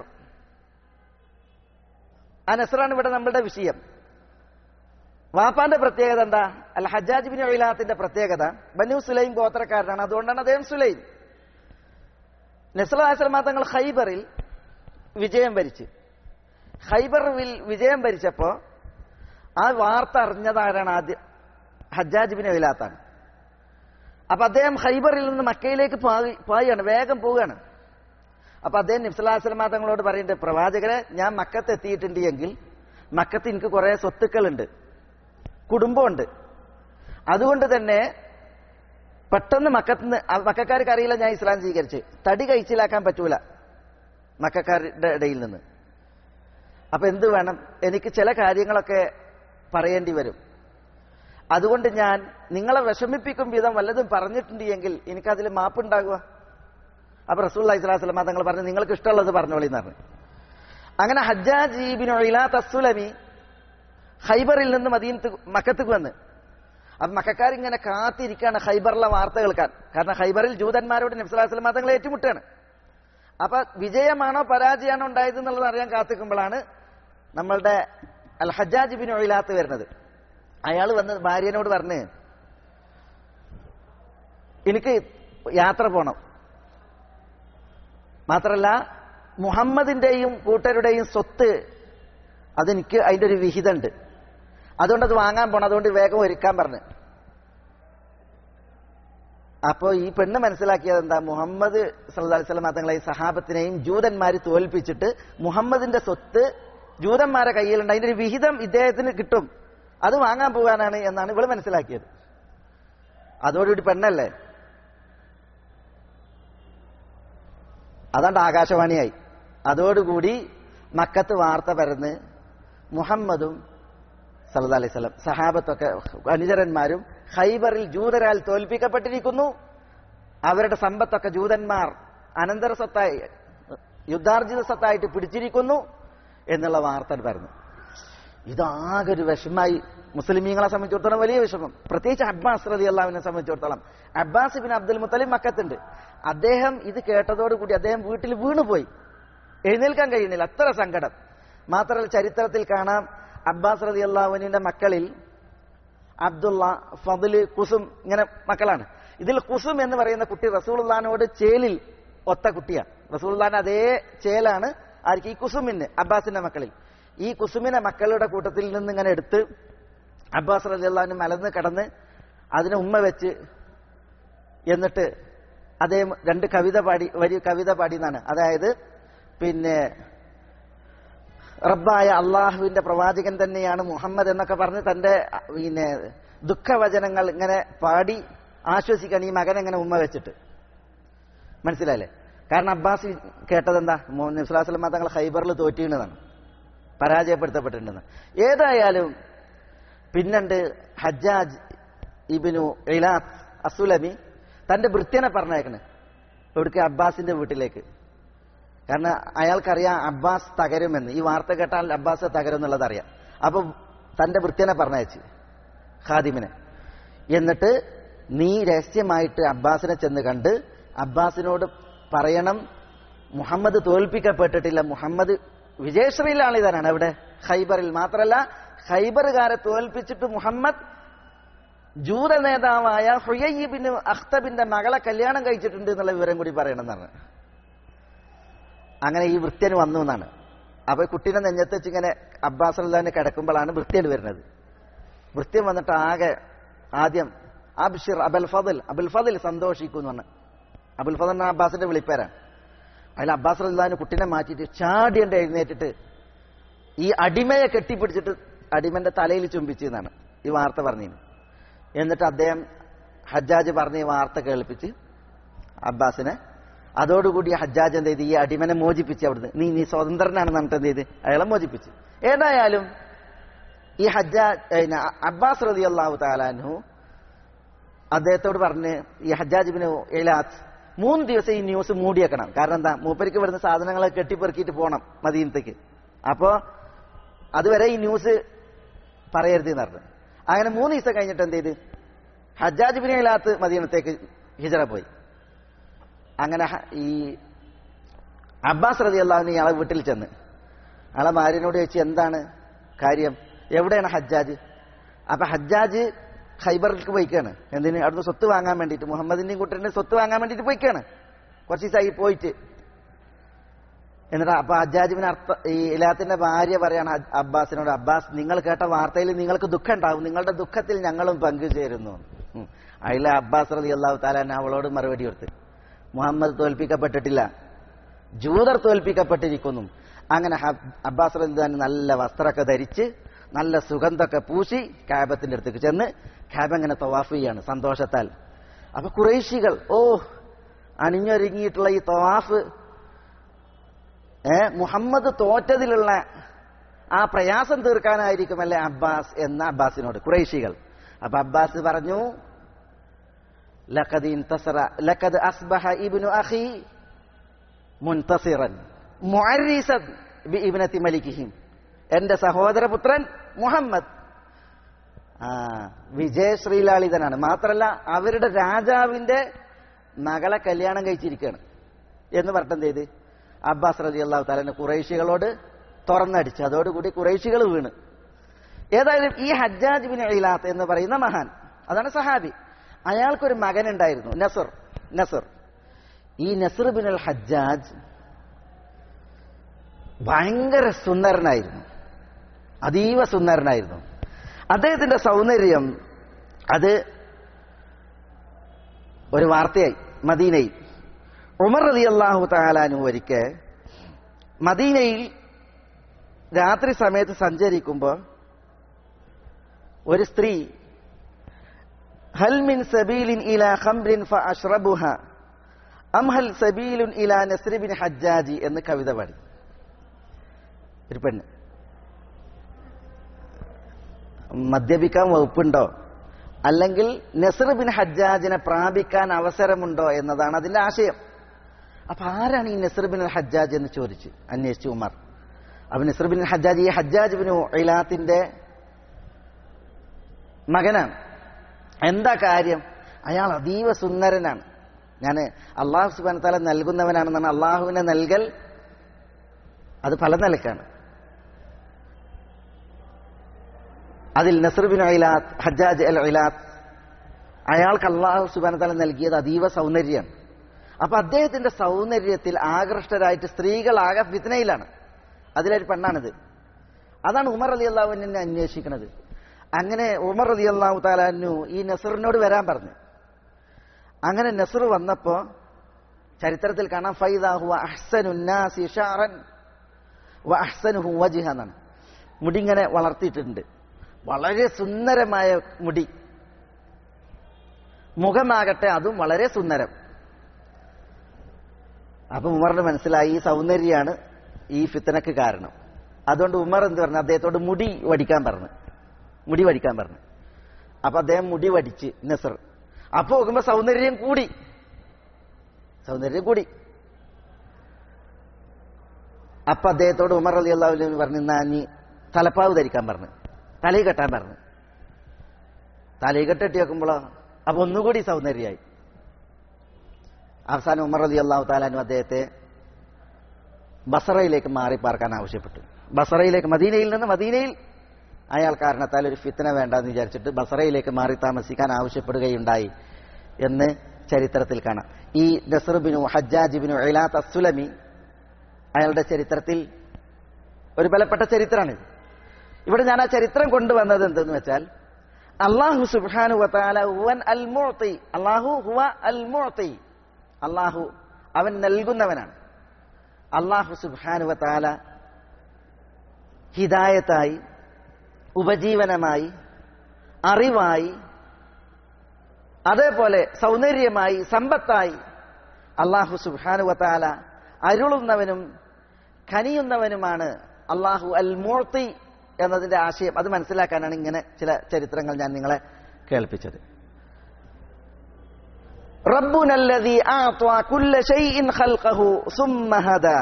Speaker 2: ആ നസറാണ് ഇവിടെ നമ്മളുടെ വിഷയം. വാപ്പാന്റെ പ്രത്യേകത എന്താ? അൽ ഹജ്ജാജ് ബിൻ ഇലാത്തിന്റെ പ്രത്യേകത ബനു സുലൈം ഗോത്രക്കാരനാണ്. അതുകൊണ്ടാണ് അദ്ദേഹം സുലൈം. നബി സല്ലല്ലാഹു അലൈഹി വസല്ലം തങ്ങൾ ഖൈബറിൽ വിജയം വരിച്ചു. ഖൈബറിൽ വിജയം വരിച്ചപ്പോ ആ വാർത്ത അറിഞ്ഞതാരാണ്? ആദ്യം ഹജ്ജാജ് ബിൻ ഇലാത്താണ്. അപ്പൊ അദ്ദേഹം ഖൈബറിൽ നിന്ന് മക്കയിലേക്ക് പായാണ്, വേഗം പോവുകയാണ്. അപ്പൊ അദ്ദേഹം നബി സല്ലല്ലാഹു അലൈഹി വസല്ലം തങ്ങളോട് പറയുന്നുണ്ട്, പ്രവാചകരെ, ഞാൻ മക്കത്ത് എത്തിയിട്ടുണ്ട് എങ്കിൽ മക്കത്ത് എനിക്ക് കുറെ സ്വത്തുക്കളുണ്ട്, കുടുംബമുണ്ട്. അതുകൊണ്ട് തന്നെ പെട്ടെന്ന് മക്കത്ത് മക്കാർക്ക് അറിയില്ല ഞാൻ ഇസ്ലാം സ്വീകരിച്ച്, തടി കഴിച്ചിലാക്കാൻ പറ്റൂല മക്കാരുടെ ഇടയിൽ നിന്ന്. അപ്പൊ എന്ത് വേണം? എനിക്ക് ചില കാര്യങ്ങളൊക്കെ പറയേണ്ടി വരും. അതുകൊണ്ട് ഞാൻ നിങ്ങളെ വിഷമിപ്പിക്കും വിധം വല്ലതും പറഞ്ഞിട്ടുണ്ട് എങ്കിൽ എനിക്കതിൽ മാപ്പുണ്ടാകുക. അപ്പൊ റസൂലുള്ളാഹി സ്വല്ലല്ലാഹു അലൈഹി വസല്ലം തങ്ങൾ പറഞ്ഞു, നിങ്ങൾക്ക് ഇഷ്ടമുള്ളത് പറഞ്ഞോളി എന്ന് പറഞ്ഞു. അങ്ങനെ ഹജ്ജാജ് ഇബ്നു ഇലാത്ത് അസ്സുലമി ഖൈബറിൽ നിന്ന് മദീനത്ത് മക്കത്തേക്ക് വന്ന്. അപ്പൊ മക്കാരിങ്ങനെ കാത്തിരിക്കുകയാണ് ഖൈബറിലെ വാർത്ത കേൾക്കാൻ. കാരണം ഖൈബറിൽ ജൂതന്മാരോട് നബി സല്ലല്ലാഹു അലൈഹി വസല്ലം തങ്ങൾ ഏറ്റുമുട്ടുകയാണ്. അപ്പൊ വിജയമാണോ പരാജയമാണോ ഉണ്ടായത് എന്നുള്ളത് അറിയാൻ കാത്തിക്കുമ്പോഴാണ് നമ്മളുടെ അൽ ഹജ്ജാജ് ഇബ്നു ഇലാത്ത് വരുന്നത്. അയാൾ വന്ന് ഭാര്യനോട് പറഞ്ഞ്, എനിക്ക് യാത്ര പോണം, മാത്രല്ല മുഹമ്മദിന്റെയും കൂട്ടരുടെയും സ്വത്ത് അതെനിക്ക് അതിന്റെ ഒരു വിഹിതമുണ്ട്, അതുകൊണ്ട് അത് വാങ്ങാൻ പോണം, അതുകൊണ്ട് വേഗം ഒരുക്കാൻ പറഞ്ഞു. അപ്പോ ഈ പെണ്ണ് മനസ്സിലാക്കിയത് എന്താ? മുഹമ്മദ് സല്ലല്ലാഹു അലൈഹി വസല്ലം തങ്ങളെ സഹാബത്തിനെയും ജൂതന്മാര് തോൽപ്പിച്ചിട്ട് മുഹമ്മദിന്റെ സ്വത്ത് ജൂതന്മാരെ കയ്യിലുണ്ട്, അതിന്റെ ഒരു വിഹിതം ഇദ്ദേഹത്തിന് കിട്ടും, അത് വാങ്ങാൻ പോകാനാണ് എന്നാണ് ഇവള് മനസ്സിലാക്കിയത്. അതോടുകൂടി പെണ്ണല്ലേ, അതാണ്ട് ആകാശവാണിയായി. അതോടുകൂടി മക്കത്ത് വാർത്ത പരന്ന് മുഹമ്മദും സല്ലല്ലാഹു അലൈഹി വസല്ലം സഹാബത്തൊക്കെ അനുചരന്മാരും ഖൈബറിൽ ജൂതരാൽ തോൽപ്പിക്കപ്പെട്ടിരിക്കുന്നു, അവരുടെ സമ്പത്തൊക്കെ ജൂതന്മാർ അനന്തര സ്വത്തായി യുദ്ധാർജിത സ്വത്തായിട്ട് പിടിച്ചിരിക്കുന്നു എന്നുള്ള വാർത്ത പരന്നു. ഇതാകെ ഒരു വിഷമായി മുസ്ലിമീങ്ങളെ സംബന്ധിച്ചിടത്തോളം, വലിയ വിഷമം. പ്രത്യേകിച്ച് അബ്ബാസ് റളിയല്ലാഹുവിനെ സംബന്ധിച്ചിടത്തോളം. അബ്ബാസ് ബിൻ അബ്ദുൽ മുത്തലിബ് മക്കത്തുണ്ട്. അദ്ദേഹം ഇത് കേട്ടതോടുകൂടി അദ്ദേഹം വീട്ടിൽ വീണുപോയി, എഴുന്നേൽക്കാൻ കഴിയുന്നില്ല, അത്ര സങ്കടം. മാത്രമല്ല ചരിത്രത്തിൽ കാണാം, അബ്ബാസ് റളിയല്ലാഹുവിന്റെ മക്കളിൽ അബ്ദുള്ള, ഫദ്ല്, കുസും ഇങ്ങനെ മക്കളാണ്. ഇതിൽ കുസും എന്ന് പറയുന്ന കുട്ടി റസൂലുള്ളാഹിനോട് ചേലിൽ ഒത്ത കുട്ടിയാണ്. റസൂലുള്ളാഹിന്റെ അതേ ചേലാണ് ആർക്ക്? ഈ കുസുമിന്, അബ്ബാസിന്റെ മക്കളിൽ. ഈ കുസുമിനെ മക്കളുടെ കൂട്ടത്തിൽ നിന്ന് ഇങ്ങനെ എടുത്ത് അബ്ബാസ് റളിയല്ലാഹു അൻഹു മലന്ന് കടന്ന് അതിനെ ഉമ്മ വെച്ച്, എന്നിട്ട് അദ്ദേഹം രണ്ട് കവിത പാടി, വരി കവിത പാടി എന്നാണ്. അതായത് പിന്നെ റബ്ബായ അള്ളാഹുവിന്റെ പ്രവാചകൻ തന്നെയാണ് മുഹമ്മദ് എന്നൊക്കെ പറഞ്ഞ് തന്റെ പിന്നെ ദുഃഖവചനങ്ങൾ ഇങ്ങനെ പാടി ആശ്വസിക്കാൻ ഈ മകൻ എങ്ങനെ ഉമ്മ വെച്ചിട്ട്. മനസ്സിലായില്ലേ? കാരണം അബ്ബാസ് കേട്ടതെന്താ? നബി സല്ലല്ലാഹു അലൈഹി വസല്ലം തങ്ങൾ ഖൈബറിൽ തോറ്റിണെന്നാണ്, പരാജയപ്പെടുത്തപ്പെട്ടിട്ടുണ്ടെന്ന്. ഏതായാലും പിന്നണ്ട് ഹജ്ജാജ് ഇബ്നു ഇലാത്ത് അസ്സുലമി തന്റെ ഭൃത്യനെ പറഞ്ഞേക്കണ് എവിടേക്ക്? അബ്ബാസിന്റെ വീട്ടിലേക്ക്. കാരണം അയാൾക്കറിയാം അബ്ബാസ് തകരുമെന്ന്. ഈ വാർത്ത കേട്ടാൽ അബ്ബാസ് തകരും എന്നുള്ളത് അറിയാം. അപ്പൊ തന്റെ ഭൃത്യനെ പറഞ്ഞയച്ച്, ഖാദിമിനെ. എന്നിട്ട് നീ രഹസ്യമായിട്ട് അബ്ബാസിനെ ചെന്ന് കണ്ട് അബ്ബാസിനോട് പറയണം, മുഹമ്മദ് തോൽപ്പിക്കപ്പെട്ടിട്ടില്ല, മുഹമ്മദ് വിജയശ്രീലാളിതനാണ് അവിടെ ഖൈബറിൽ. മാത്രമല്ല ഖൈബറുകാരെ തോൽപ്പിച്ചിട്ട് മുഹമ്മദ് ജൂത നേതാവായ ഹുയൈ ബിൻ അഖ്തബിന്റെ മകളെ കല്യാണം കഴിച്ചിട്ടുണ്ട് എന്നുള്ള വിവരം കൂടി പറയണമെന്നാണ്. അങ്ങനെ ഈ വൃത്യന് വന്നു എന്നാണ്. അപ്പൊ കുട്ടീനെ നെഞ്ഞത്ത് വെച്ച് ഇങ്ങനെ അബ്ബാസ് റളിയല്ലാഹു കിടക്കുമ്പോഴാണ് വൃത്യൻ വരുന്നത്. വൃത്യൻ വന്നിട്ട് ആകെ ആദ്യം അബ്ഷിർ അബുൽ ഫദ്ൽ, അബുൽ ഫദ്ൽ സന്തോഷിക്കുന്നു എന്ന്. അബുൽ ഫദ്ൽ എന്ന അബ്ബാസിന്റെ വിളിപ്പേരാണ്. അതിൽ അബ്ബാസ് റളിയല്ലാഹു കുട്ടീനെ മാറ്റിയിട്ട് ചാടിയണ്ട് എഴുന്നേറ്റിട്ട് ഈ അടിമയെ കെട്ടിപ്പിടിച്ചിട്ട് അടിമന്റെ തലയിൽ ചുംബിച്ചു എന്നാണ് ഈ വാർത്ത പറഞ്ഞിരുന്നു. എന്നിട്ട് അദ്ദേഹം ഹജ്ജാജ് പറഞ്ഞ ഈ വാർത്ത കേൾപ്പിച്ച് അബ്ബാസിനെ അതോടുകൂടി ഹജ്ജാജ് എന്ത് ചെയ്ത് ഈ അടിമനെ മോചിപ്പിച്ച് അവിടുന്ന് നീ നീ സ്വതന്ത്രനാണെന്ന് പറഞ്ഞിട്ട് എന്ത് ചെയ്ത് അയാളെ മോചിപ്പിച്ച്. ഏതായാലും ഈ ഹജ്ജാജ് അബ്ബാസ് റളിയല്ലാഹു തആല അൻഹു അദ്ദേഹത്തോട് പറഞ്ഞ് ഈ ഹജ്ജാജ് ഇബ്നു ഇലാത്ത് മൂന്ന് ദിവസം ഈ ന്യൂസ് മൂടിയേക്കണം. കാരണം എന്താ, മൂപ്പർക്ക് വരുന്ന സാധനങ്ങളെ കെട്ടിപ്പെറുക്കിയിട്ട് പോകണം മദീനത്തേക്ക്. അപ്പോ അതുവരെ ഈ ന്യൂസ് പറയരുത് എന്ന് പറഞ്ഞു. അങ്ങനെ മൂന്ന് ദിവസം കഴിഞ്ഞിട്ട് എന്ത് ചെയ്ത് ഹജ്ജാജ് ഇബ്നു ഇലാത്ത് മദീനത്തേക്ക് ഹിജറ പോയി. അങ്ങനെ ഈ അബ്ബാസ് റളിയല്ലാഹു അൻഹു ഇയാളെ വീട്ടിൽ ചെന്ന് ആളെ ഭാര്യനോട് ചോദിച്ചു, എന്താണ് കാര്യം, എവിടെയാണ് ഹജ്ജാജ്? അപ്പൊ ഹജ്ജാജ് ഖൈബറിലേക്ക് പോയിക്കാണ്. എന്തിന്? അവിടുന്ന് സ്വത്ത് വാങ്ങാൻ വേണ്ടിയിട്ട്, മുഹമ്മദിന്റെയും കൂട്ടരുടെ സ്വത്ത് വാങ്ങാൻ വേണ്ടിയിട്ട് പോയിക്കാണ്. കുറച്ച് ദിവസമായി പോയിട്ട്. എന്നിട്ട് അപ്പൊ ഹജ്ജാജിന് അർത്ഥ ഈ ഇലാത്തിന്റെ ഭാര്യ പറയാണ് അബ്ബാസിനോട്, അബ്ബാസ് നിങ്ങൾ കേട്ട വാർത്തയിൽ നിങ്ങൾക്ക് ദുഃഖം ഉണ്ടാവും, നിങ്ങളുടെ ദുഃഖത്തിൽ ഞങ്ങളും പങ്കുചേരുന്നു. അതിലെ അബ്ബാസ് റളിയല്ലാഹു തആല അവളോട് മറുപടി കൊടുത്ത്, മുഹമ്മദ് തോൽപ്പിക്കപ്പെട്ടിട്ടില്ല, ജൂതർ തോൽപ്പിക്കപ്പെട്ടിരിക്കുന്നു. അങ്ങനെ അബ്ബാസ് റളിയല്ലാഹു നല്ല വസ്ത്രമൊക്കെ ധരിച്ച് നല്ല സുഗന്ധമൊക്കെ പൂശി കാബത്തിന്റെ അടുത്തേക്ക് ചെന്ന് കാബ ഇങ്ങനെ തവാഫ് ചെയ്യാണ് സന്തോഷത്താൽ. അപ്പൊ ഖുറൈശികൾ ഓ അണിഞ്ഞൊരുങ്ങിയിട്ടുള്ള ഈ തവാഫ് ഏ മുഹമ്മദ് തോറ്റതിലുള്ള ആ പ്രയാസം തീർക്കാനായിരിക്കുമല്ലേ അബ്ബാസ് എന്ന അബ്ബാസിനോട് ഖുറൈശികൾ. അപ്പൊ അബ്ബാസ് പറഞ്ഞു, ലഖദ് ഇൻതസറ ലഖദ് അസ്ബഹ ഇബ്നു അഖി മുൻതസിറൻ മുഅർരിസൻ ബിഇബ്നതി മലികിഹിം, എന്റെ സഹോദരപുത്രൻ മുഹമ്മദ് ആ വിജയശ്രീലാളിതനാണ്. മാത്രല്ല അവരുടെ രാജാവിന്റെ മകളെ കല്യാണം കഴിച്ചിരിക്കുകയാണ് എന്ന് പറഞ്ഞിട്ട് ചെയ്ത് അബ്ബാസ് റളിയല്ലാഹു തആല ഖുറൈശികളോട് തുറന്നടിച്ചു. അതോടുകൂടി ഖുറൈശികൾ വീണ്. ഏതായാലും ഈ ഹജ്ജാജ് ഇബ്നു ഇലാത്ത് എന്ന് പറയുന്ന മഹാൻ, അതാണ് സഹാബി, അയാൾക്കൊരു മകനുണ്ടായിരുന്നു നസർ. നസർ ഈ നസർ ബിനുൽ ഹജ്ജാജ് ഭയങ്കര സുന്ദരനായിരുന്നു, അതീവ സുന്ദരനായിരുന്നു. അദ്ദേഹത്തിന്റെ സൗന്ദര്യം അത് ഒരു വാർത്തയായി മദീനയിൽ. ഉമർ റളിയല്ലാഹു തആല അൻഹു ഒരിക്കൽ മദീനയിൽ രാത്രി സമയത്ത് സഞ്ചരിക്കുമ്പോൾ ഒരു സ്ത്രീ ഹൽ മിൻ സബീലിൻ ഇലാ ഖംറിൻ ഫഅശ്റബുഹ അം ഹൽ സബീലുൻ ഇലാ നസ്ർ ബിൻ ഹജ്ജാജി എന്ന് കവിത പാടി. ഒരു പെണ്ണ്, മദ്യപിക്കാൻ വകുപ്പുണ്ടോ അല്ലെങ്കിൽ നസ്ർ ബിൻ ഹജ്ജാജിനെ പ്രാപിക്കാൻ അവസരമുണ്ടോ എന്നതാണ് അതിന്റെ ആശയം. അപ്പൊ ആരാണ് ഈ നസ്ർ ബിൻ ഹജ്ജാജ് എന്ന് ചോദിച്ച് അന്വേഷിച്ചു ഉമർ. അപ്പൊ നസ്ർ ബിൻ ഹജ്ജാജ് ഈ ഹജ്ജാജ് ബിൻ ഇലാത്തിന്റെ മകനാണ്. എന്താ കാര്യം? അയാൾ അതീവ സുന്ദരനാണ്. ഞാൻ അള്ളാഹു സുബ്ഹാനഹു വ തആല നൽകുന്നവനാണെന്നാണ്. അള്ളാഹുവിനെ നൽകൽ അത് പല നിലക്കാണ്. അതിൽ നസ്ർ ബിൻ ഇലാത്ത് ഹജ്ജാജ് അൽ ഇലാത്ത് അയാൾക്ക് അള്ളാഹു സുബ്ഹാനഹു വ തആല നൽകിയത് അതീവ സൗന്ദര്യമാണ്. അപ്പൊ അദ്ദേഹത്തിന്റെ സൗന്ദര്യത്തിൽ ആകൃഷ്ടരായിട്ട് സ്ത്രീകളാകെ ഫിത്നയിലാണ്. അതിലൊരു പെണ്ണാണിത്. അതാണ് ഉമർ റളിയല്ലാഹു അൻഹുവിനെ അന്വേഷിക്കുന്നത്. അങ്ങനെ ഉമർ റളിയല്ലാഹു തആല അൻഹു ഈ നസ്റിനോട് വരാൻ പറഞ്ഞു. അങ്ങനെ നസ്ർ വന്നപ്പോ ചരിത്രത്തിൽ കാണാം, ഫൈദാ ഹുവ അഹ്സനുൻ നാസി ശഅറൻ വ അഹ്സനുഹു വജ്ഹ എന്നാണ്. മുടി ഇങ്ങനെ വളർത്തിയിട്ടുണ്ട്, വളരെ സുന്ദരമായ മുടി. മുഖമാകട്ടെ അതും വളരെ സുന്ദരം. അപ്പൊ ഉമറിന് മനസ്സിലായി ഈ സൗന്ദര്യമാണ് ഈ ഫിത്നക്ക് കാരണം. അതുകൊണ്ട് ഉമർ എന്ത് പറഞ്ഞു, അദ്ദേഹത്തോട് മുടി വടിക്കാൻ പറഞ്ഞു. മുടി വടിക്കാൻ പറഞ്ഞു. അപ്പൊ അദ്ദേഹം മുടി വടിച്ച് നസർ. അപ്പൊ നോക്കുമ്പോ സൗന്ദര്യം കൂടി, സൗന്ദര്യം കൂടി. അപ്പൊ അദ്ദേഹത്തോട് ഉമർ റളിയല്ലാഹു അൻഹു പറഞ്ഞു, എന്നാ നീ തലപ്പാവ് ധരിക്കാൻ പറഞ്ഞു, തലയിൽ കെട്ടാൻ പറഞ്ഞു. തലയിൽ കെട്ടിട്ട് വെക്കുമ്പോഴോ അപ്പൊ ഒന്നുകൂടി സൗന്ദര്യമായി. അവസാനം ഉമർ റളിയല്ലാഹു തആല അൻഹു അദ്ദേഹത്തെ ബസറയിലേക്ക് മാറി പാർക്കാൻ ആവശ്യപ്പെട്ടു. ബസറയിലേക്ക്, മദീനയിൽ നിന്ന് മദീനയിൽ അയാൾ കാരണത്താൽ ഒരു ഫിത്ന വേണ്ടെന്ന് വിചാരിച്ചിട്ട് ബസറയിലേക്ക് മാറി താമസിക്കാൻ ആവശ്യപ്പെടുകയുണ്ടായി എന്ന് ചരിത്രത്തിൽ കാണാം. ഈ നസ്ർ ബിനു ഹജ്ജാജ് ബിനു ഇലാത്ത് അസ്സുലമി അയാളുടെ ചരിത്രത്തിൽ ഒരു ബലപ്പെട്ട ചരിത്രമാണിത്. ഇവിടെ ഞാൻ ആ ചരിത്രം കൊണ്ടുവന്നത് എന്തെന്ന് വെച്ചാൽ, അല്ലാഹു സുബ്ഹാനഹു വ തആല ഹുവൻ അൽ മുഅ്തി, അല്ലാഹു ഹുവ അൽ മുഅ്തി, അല്ലാഹു അവൻ നൽകുന്നവനാണ്. അല്ലാഹു സുബ്ഹാനഹു വ തആല ഹിദായത്തായി, ഉപജീവനമായി, അറിവായി, അതേപോലെ സൗന്ദര്യമായി, സമ്പത്തായി അല്ലാഹു സുബ്ഹാനഹു വ തആല അരുളുന്നവനും കനിയുന്നവനുമാണ്. അല്ലാഹു അൽ മുഅ്തി എന്നതിന്റെ ആശയം അത് മനസ്സിലാക്കാനാണ് ഇങ്ങനെ ചില ചരിത്രങ്ങൾ ഞാൻ നിങ്ങളെ കേൾപ്പിച്ചത്. റബ്ബുനല്ലദീ അഅ്താ കുല്ല ശൈഇൻ ഖൽഖഹു സുമ്മ ഹദാ.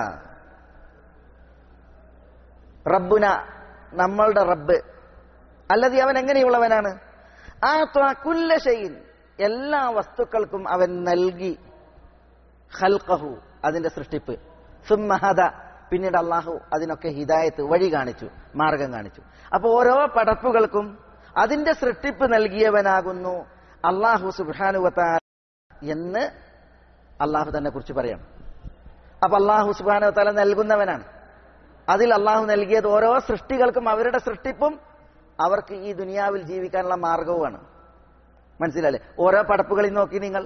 Speaker 2: റബ്ബുന നമ്മളുടെ റബ്ബ്, അല്ലദീ അവൻ എങ്ങനെയുള്ളവനാണ്, അഅ്താ കുല്ല ശൈഇൻ എല്ലാ വസ്തുക്കൾക്കും അവൻ നൽകി, ഖൽഖഹു അതിന്റെ സൃഷ്ടിപ്പ്, സുമ്മ ഹദാ പിന്നീട് അള്ളാഹു അതിനൊക്കെ ഹിദായത്ത് വഴി കാണിച്ചു, മാർഗം കാണിച്ചു. അപ്പൊ ഓരോ പടപ്പുകൾക്കും അതിന്റെ സൃഷ്ടിപ്പ് നൽകിയവനാകുന്നു അള്ളാഹു സുബ്ഹാനഹു വ തആല എന്ന് അള്ളാഹു തന്നെ കുറിച്ച് പറയാം. അപ്പൊ അള്ളാഹു സുബ്ഹാനഹു വ തആല നൽകുന്നവനാണ്. അതിൽ അള്ളാഹു നൽകിയത് ഓരോ സൃഷ്ടികൾക്കും അവരുടെ സൃഷ്ടിപ്പും അവർക്ക് ഈ ദുനിയാവിൽ ജീവിക്കാനുള്ള മാർഗവുമാണ്. മനസ്സിലല്ലേ? ഓരോ പടപ്പുകളിൽ നോക്കി നിങ്ങൾ,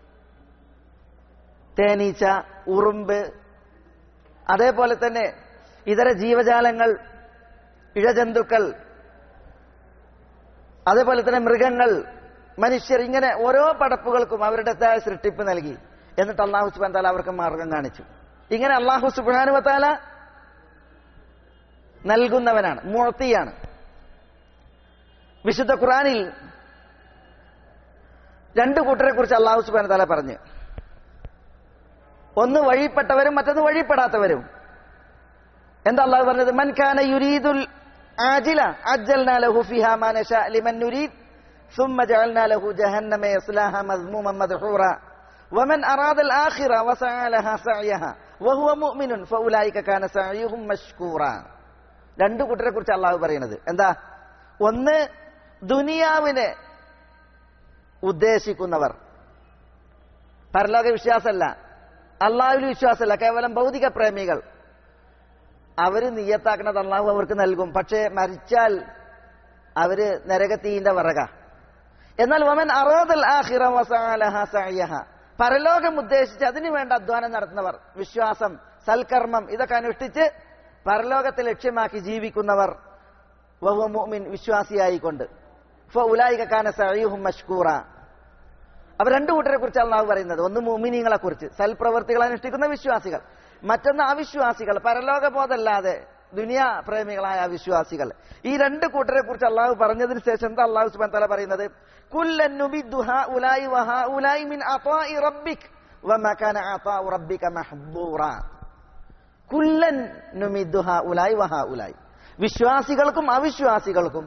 Speaker 2: തേനീച്ച, ഉറുമ്പ്, അതേപോലെ തന്നെ ഇതര ജീവജാലങ്ങൾ, ഇഴജന്തുക്കൾ, അതേപോലെ തന്നെ മൃഗങ്ങൾ, മനുഷ്യർ, ഇങ്ങനെ ഓരോ പടപ്പുകൾക്കും അവരുടേതായ സൃഷ്ടിപ്പ് നൽകി. എന്നിട്ട് അള്ളാഹു സുബ്ഹാനഹു വ തആല അവർക്ക് മാർഗം കാണിച്ചു. ഇങ്ങനെ അള്ളാഹു സുബ്ഹാനഹു വ തആല നൽകുന്നവനാണ്, മുഅ്തിയാണ്. വിശുദ്ധ ഖുർആനിൽ രണ്ടു കൂട്ടരെ കുറിച്ച് അള്ളാഹു സുബ്ഹാനഹു വ തആല പറഞ്ഞു. ഒന്ന് വഴിപ്പെട്ടവരും മറ്റൊന്ന് വഴിപ്പെടാത്തവരും. എന്താ അള്ളാഹു പറഞ്ഞത്? മൻ കാന യുരീദുൽ ആജില അജ്ജൽനാ ലഹു ഫീഹാ മാ നശാ ലിമൻ നുരീദ് ثم جعلنا له جهنم يصلاها مذموما مدحورا ومن أراد الآخرة وسعى لها سعيها وهو مؤمن فأولئك كان سعيهم مشكورا. രണ്ടു കൂട്ടരെ കുറിച്ച് അള്ളാഹു പറയുന്നത് എന്താ? ഒന്ന് ദുനിയാവിനെ ഉദ്ദേശിക്കുന്നവർ, പരലോക വിശ്വാസമല്ല, അള്ളാഹുവിൽ വിശ്വാസമല്ല, കേവലം ഭൗതിക പ്രേമികൾ. അവര് നിയ്യത്താക്കുന്നത് അള്ളാഹു അവർക്ക് നൽകും, പക്ഷേ മരിച്ചാൽ അവര് നരകത്തീന്റെ വിറക. എന്നാൽ വമൻ അറാദൽ ആഖിറ വസഅ ലഹാ സഅയഹ, പരലോകം ഉദ്ദേശിച്ച് അതിനു വേണ്ട അധ്വാനം നടത്തുന്നവർ, വിശ്വാസം, സൽക്കർമ്മം ഇതൊക്കെ അനുഷ്ഠിച്ച് പരലോകത്തെ ലക്ഷ്യമാക്കി ജീവിക്കുന്നവർ, വഹുവ മുഅ്മിൻ വിശ്വാസിയായിക്കൊണ്ട്, ഫഉലൈക കാന സഅയുഹും മഷ്കൂറ. അപ്പൊ രണ്ടു കൂട്ടരെ കുറിച്ച് അള്ളാഹു പറയുന്നത്, ഒന്ന് മുഅ്മിനീങ്ങളെ കുറിച്ച്, സൽപ്രവർത്തികൾ അനുഷ്ഠിക്കുന്ന വിശ്വാസികൾ, മറ്റൊന്ന് അവിശ്വാസികൾ, പരലോകബോധമല്ലാതെ ദുനിയാ പ്രേമികളായ അവിശ്വാസികൾ. ഈ രണ്ട് കൂട്ടരെ കുറിച്ച് അള്ളാഹു പറഞ്ഞതിന് ശേഷം എന്താ അള്ളാഹു സുബ്ഹാനഹു വ തആല പറയുന്നത്? കുല്ലൻ നുബിദ്ദു ഹഉലായി വഹഉലായി മിൻ അതാഇ റബ്ബിക് വമാ കാന അതാഉ റബ്ബിക മഹ്ദൂറ. കുല്ലൻ നുമിദ്ദു ഹഉലായി വഹഉലായി, വിശ്വാസികൾക്കും അവിശ്വാസികൾക്കും,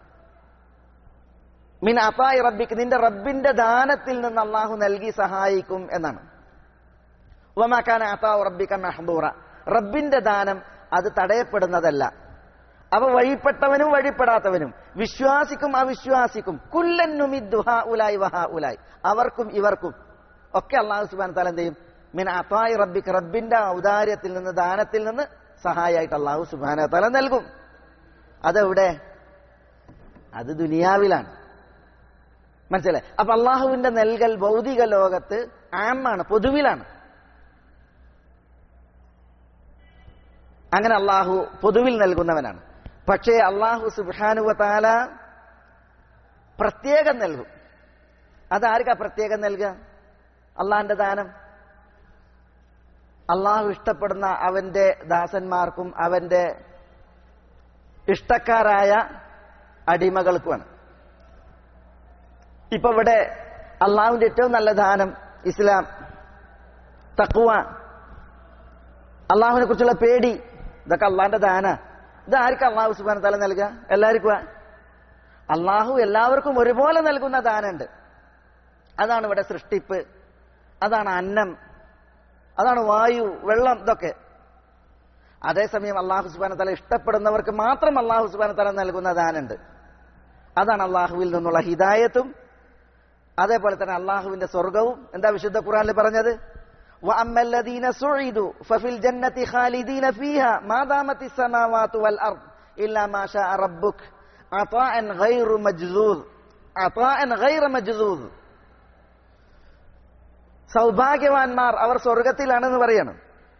Speaker 2: മിൻ അതാഇ റബ്ബിക് നിന്റെ റബ്ബിന്റെ ദാനത്തിൽ നിന്ന് അള്ളാഹു നൽകി സഹായിക്കും എന്നാണ്. വമാ കാന അതാഉ റബ്ബിക മഹ്ദൂറ, റബ്ബിന്റെ ദാനം അത് തടയപ്പെടുന്നതല്ല. അവ വഴിപ്പെട്ടവനും വഴിപ്പെടാത്തവനും, വിശ്വാസിക്കും അവിശ്വാസിക്കും, കുല്ലൻ നുമിദ്ദു ഹഉലായി വഹഉലായി, അവർക്കും ഇവർക്കും ഒക്കെ അല്ലാഹു സുബ്ഹാനഹു വ തആല എന്ത് ചെയ്യും? മിൻ അതാഇ റബ്ബിക റബ്ബിന്റെ ഔദാര്യത്തിൽ നിന്ന്, ദാനത്തിൽ നിന്ന് സഹായമായിട്ട് അല്ലാഹു സുബ്ഹാനഹു വ തആല നൽകും. അതെവിടെ? അത് ദുനിയാവിലാണ്. മനസ്സിലായി? അപ്പൊ അള്ളാഹുവിന്റെ നൽകൽ ഭൗതിക ലോകത്ത് ആമാണ്, പൊതുവിലാണ്. അങ്ങനെ അള്ളാഹു പൊതുവിൽ നൽകുന്നവനാണ്. പക്ഷേ അള്ളാഹു സുബ്ഹാനഹു വ തആല പ്രത്യേകം നൽകും. അതാർക്കാ പ്രത്യേകം നൽകുക? അള്ളാഹിന്റെ ദാനം അള്ളാഹു ഇഷ്ടപ്പെടുന്ന അവന്റെ ദാസന്മാർക്കും അവന്റെ ഇഷ്ടക്കാരായ അടിമകൾക്കുമാണ്. ഇപ്പൊ ഇവിടെ അള്ളാഹുവിന്റെ ഏറ്റവും നല്ല ദാനം ഇസ്ലാം, തഖ്വ, അള്ളാഹുവിനെ കുറിച്ചുള്ള പേടി, ഇതൊക്കെ അള്ളാഹിന്റെ ദാന. ഇത് ആർക്കും അള്ളാഹു സുബ്ഹാനഹു വ തആല നൽകുക? എല്ലാവർക്കും. അള്ളാഹു എല്ലാവർക്കും ഒരുപോലെ നൽകുന്ന ദാനുണ്ട്. അതാണ് ഇവിടെ സൃഷ്ടിപ്പ്, അതാണ് അന്നം, അതാണ് വായു, വെള്ളം, ഇതൊക്കെ. അതേസമയം അള്ളാഹു സുബ്ഹാനഹു വ തആല ഇഷ്ടപ്പെടുന്നവർക്ക് മാത്രം അള്ളാഹു സുബ്ഹാനഹു വ തആല നൽകുന്ന ദാനുണ്ട്. അതാണ് അള്ളാഹുവിൽ നിന്നുള്ള ഹിദായത്തും അതേപോലെ തന്നെ അള്ളാഹുവിന്റെ സ്വർഗവും. എന്താ വിശുദ്ധ ഖുർആനിൽ പറഞ്ഞത്? وَأَمَّا الَّذِينَ سُعِدُوا فَفِي الْجَنَّةِ خَالِدِينَ فِيهَا مَا دَامَتِ السَّمَاوَاتُ وَالْأَرْضُ إِلَّا مَا شَاءَ رَبُّكَ عَطَاءً غَيْرَ مَجْذُوذٍ عَطَاءً غَيْرَ مَجْذُوذٍ. സൗഭാഗ്യവാന്മാർ അവർ സ്വർഗത്തിലാണെന്ന് പറയണം.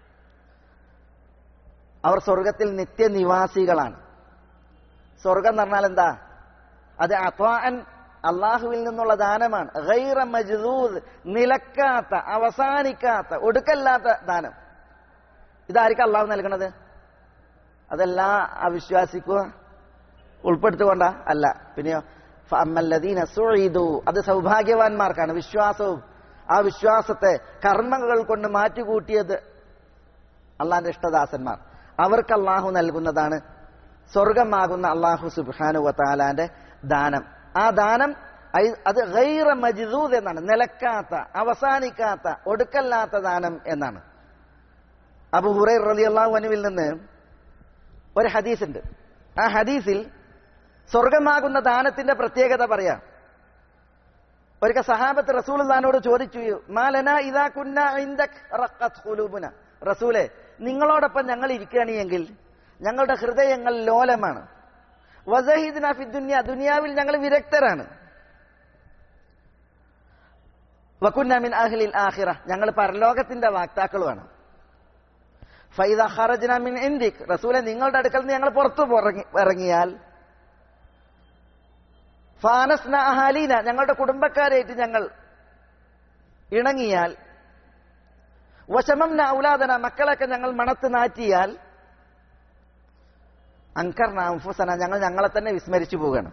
Speaker 2: അവർ സ്വർഗത്തിൽ നിത്യനിവാസികളാണ്. സ്വർഗം എന്ന് പറഞ്ഞാൽ എന്താ? അത് അത്വാഅൻ അള്ളാഹുവിൽ നിന്നുള്ള ദാനമാണ്. ഗൈറ മജ്ദൂദ്, നിലക്കാത്ത, അവസാനിക്കാത്ത, ഒടുക്കല്ലാത്ത ദാനം. ഇതായിരിക്കും അള്ളാഹു നൽകണത്? അതെല്ലാ അവിശ്വാസിക്കുക ഉൾപ്പെടുത്തുകൊണ്ട അല്ല. പിന്നെയോ ഫഅമ്മല്ലദീന സുഈദു, അത് സൗഭാഗ്യവാന്മാർക്കാണ്. വിശ്വാസവും ആ വിശ്വാസത്തെ കർമ്മങ്ങൾ കൊണ്ട് മാറ്റുകൂട്ടിയത് അള്ളാഹിന്റെ ഇഷ്ടദാസന്മാർ, അവർക്ക് അള്ളാഹു നൽകുന്നതാണ് സ്വർഗമാകുന്ന അള്ളാഹു സുബ്ഹാനഹു വ തആലാന്റെ ദാനം. ആ ദാനം അത് ഗൈറ മജ്ദൂദ് എന്നാണ്, നിലക്കാത്ത, അവസാനിക്കാത്ത, ഒടുക്കല്ലാത്ത ദാനം എന്നാണ്. അബൂ ഹുറൈറ റളിയല്ലാഹു അൻഹുവിൽ നിന്ന് ഒരു ഹദീസ് ഉണ്ട്. ആ ഹദീസിൽ സ്വർഗമാകുന്ന ദാനത്തിന്റെ പ്രത്യേകത പറയാം. ഒരിക്കൽ സഹാബത്ത് റസൂലുള്ളാഹിനോട് ചോദിച്ചു, മാലനാ ഇദാ കുന്നാ ഇൻദക് റഖത് ഖുലൂബുന, റസൂലേ നിങ്ങളോടൊപ്പം ഞങ്ങൾ ഇരിക്കുകയാണെങ്കിൽ ഞങ്ങളുടെ ഹൃദയങ്ങൾ ലോലമാണ്. വസഹിദ്നാ ഫി ദുനിയ, ദുനിയാവിൽ ഞങ്ങൾ വിരക്തരാണ്. വകുന്നാ മിൻ അഹ്ലിൽ ആഖിറ, ഞങ്ങൾ പരലോകത്തിന്റെ വാക്താക്കളുമാണ്. ഫൈദാ ഖറജ്നാ മിൻ ഇൻദിക്, റസൂലേ നിങ്ങളുടെ അടുക്കൽ നിന്ന് ഞങ്ങൾ പുറത്തു ഇറങ്ങിയാൽ ഫാനസ്ന അഹാലീന, ഞങ്ങളുടെ കുടുംബക്കാരായിട്ട് ഞങ്ങൾ ഇണങ്ങിയാൽ, വശമംന ഔലാദന, മക്കളൊക്കെ ഞങ്ങൾ മണത്ത് നാറ്റിയാൽ, അൻകർന അൻഫുസന, ഞങ്ങൾ ഞങ്ങളെ തന്നെ വിസ്മരിച്ചു പോവുകയാണ്.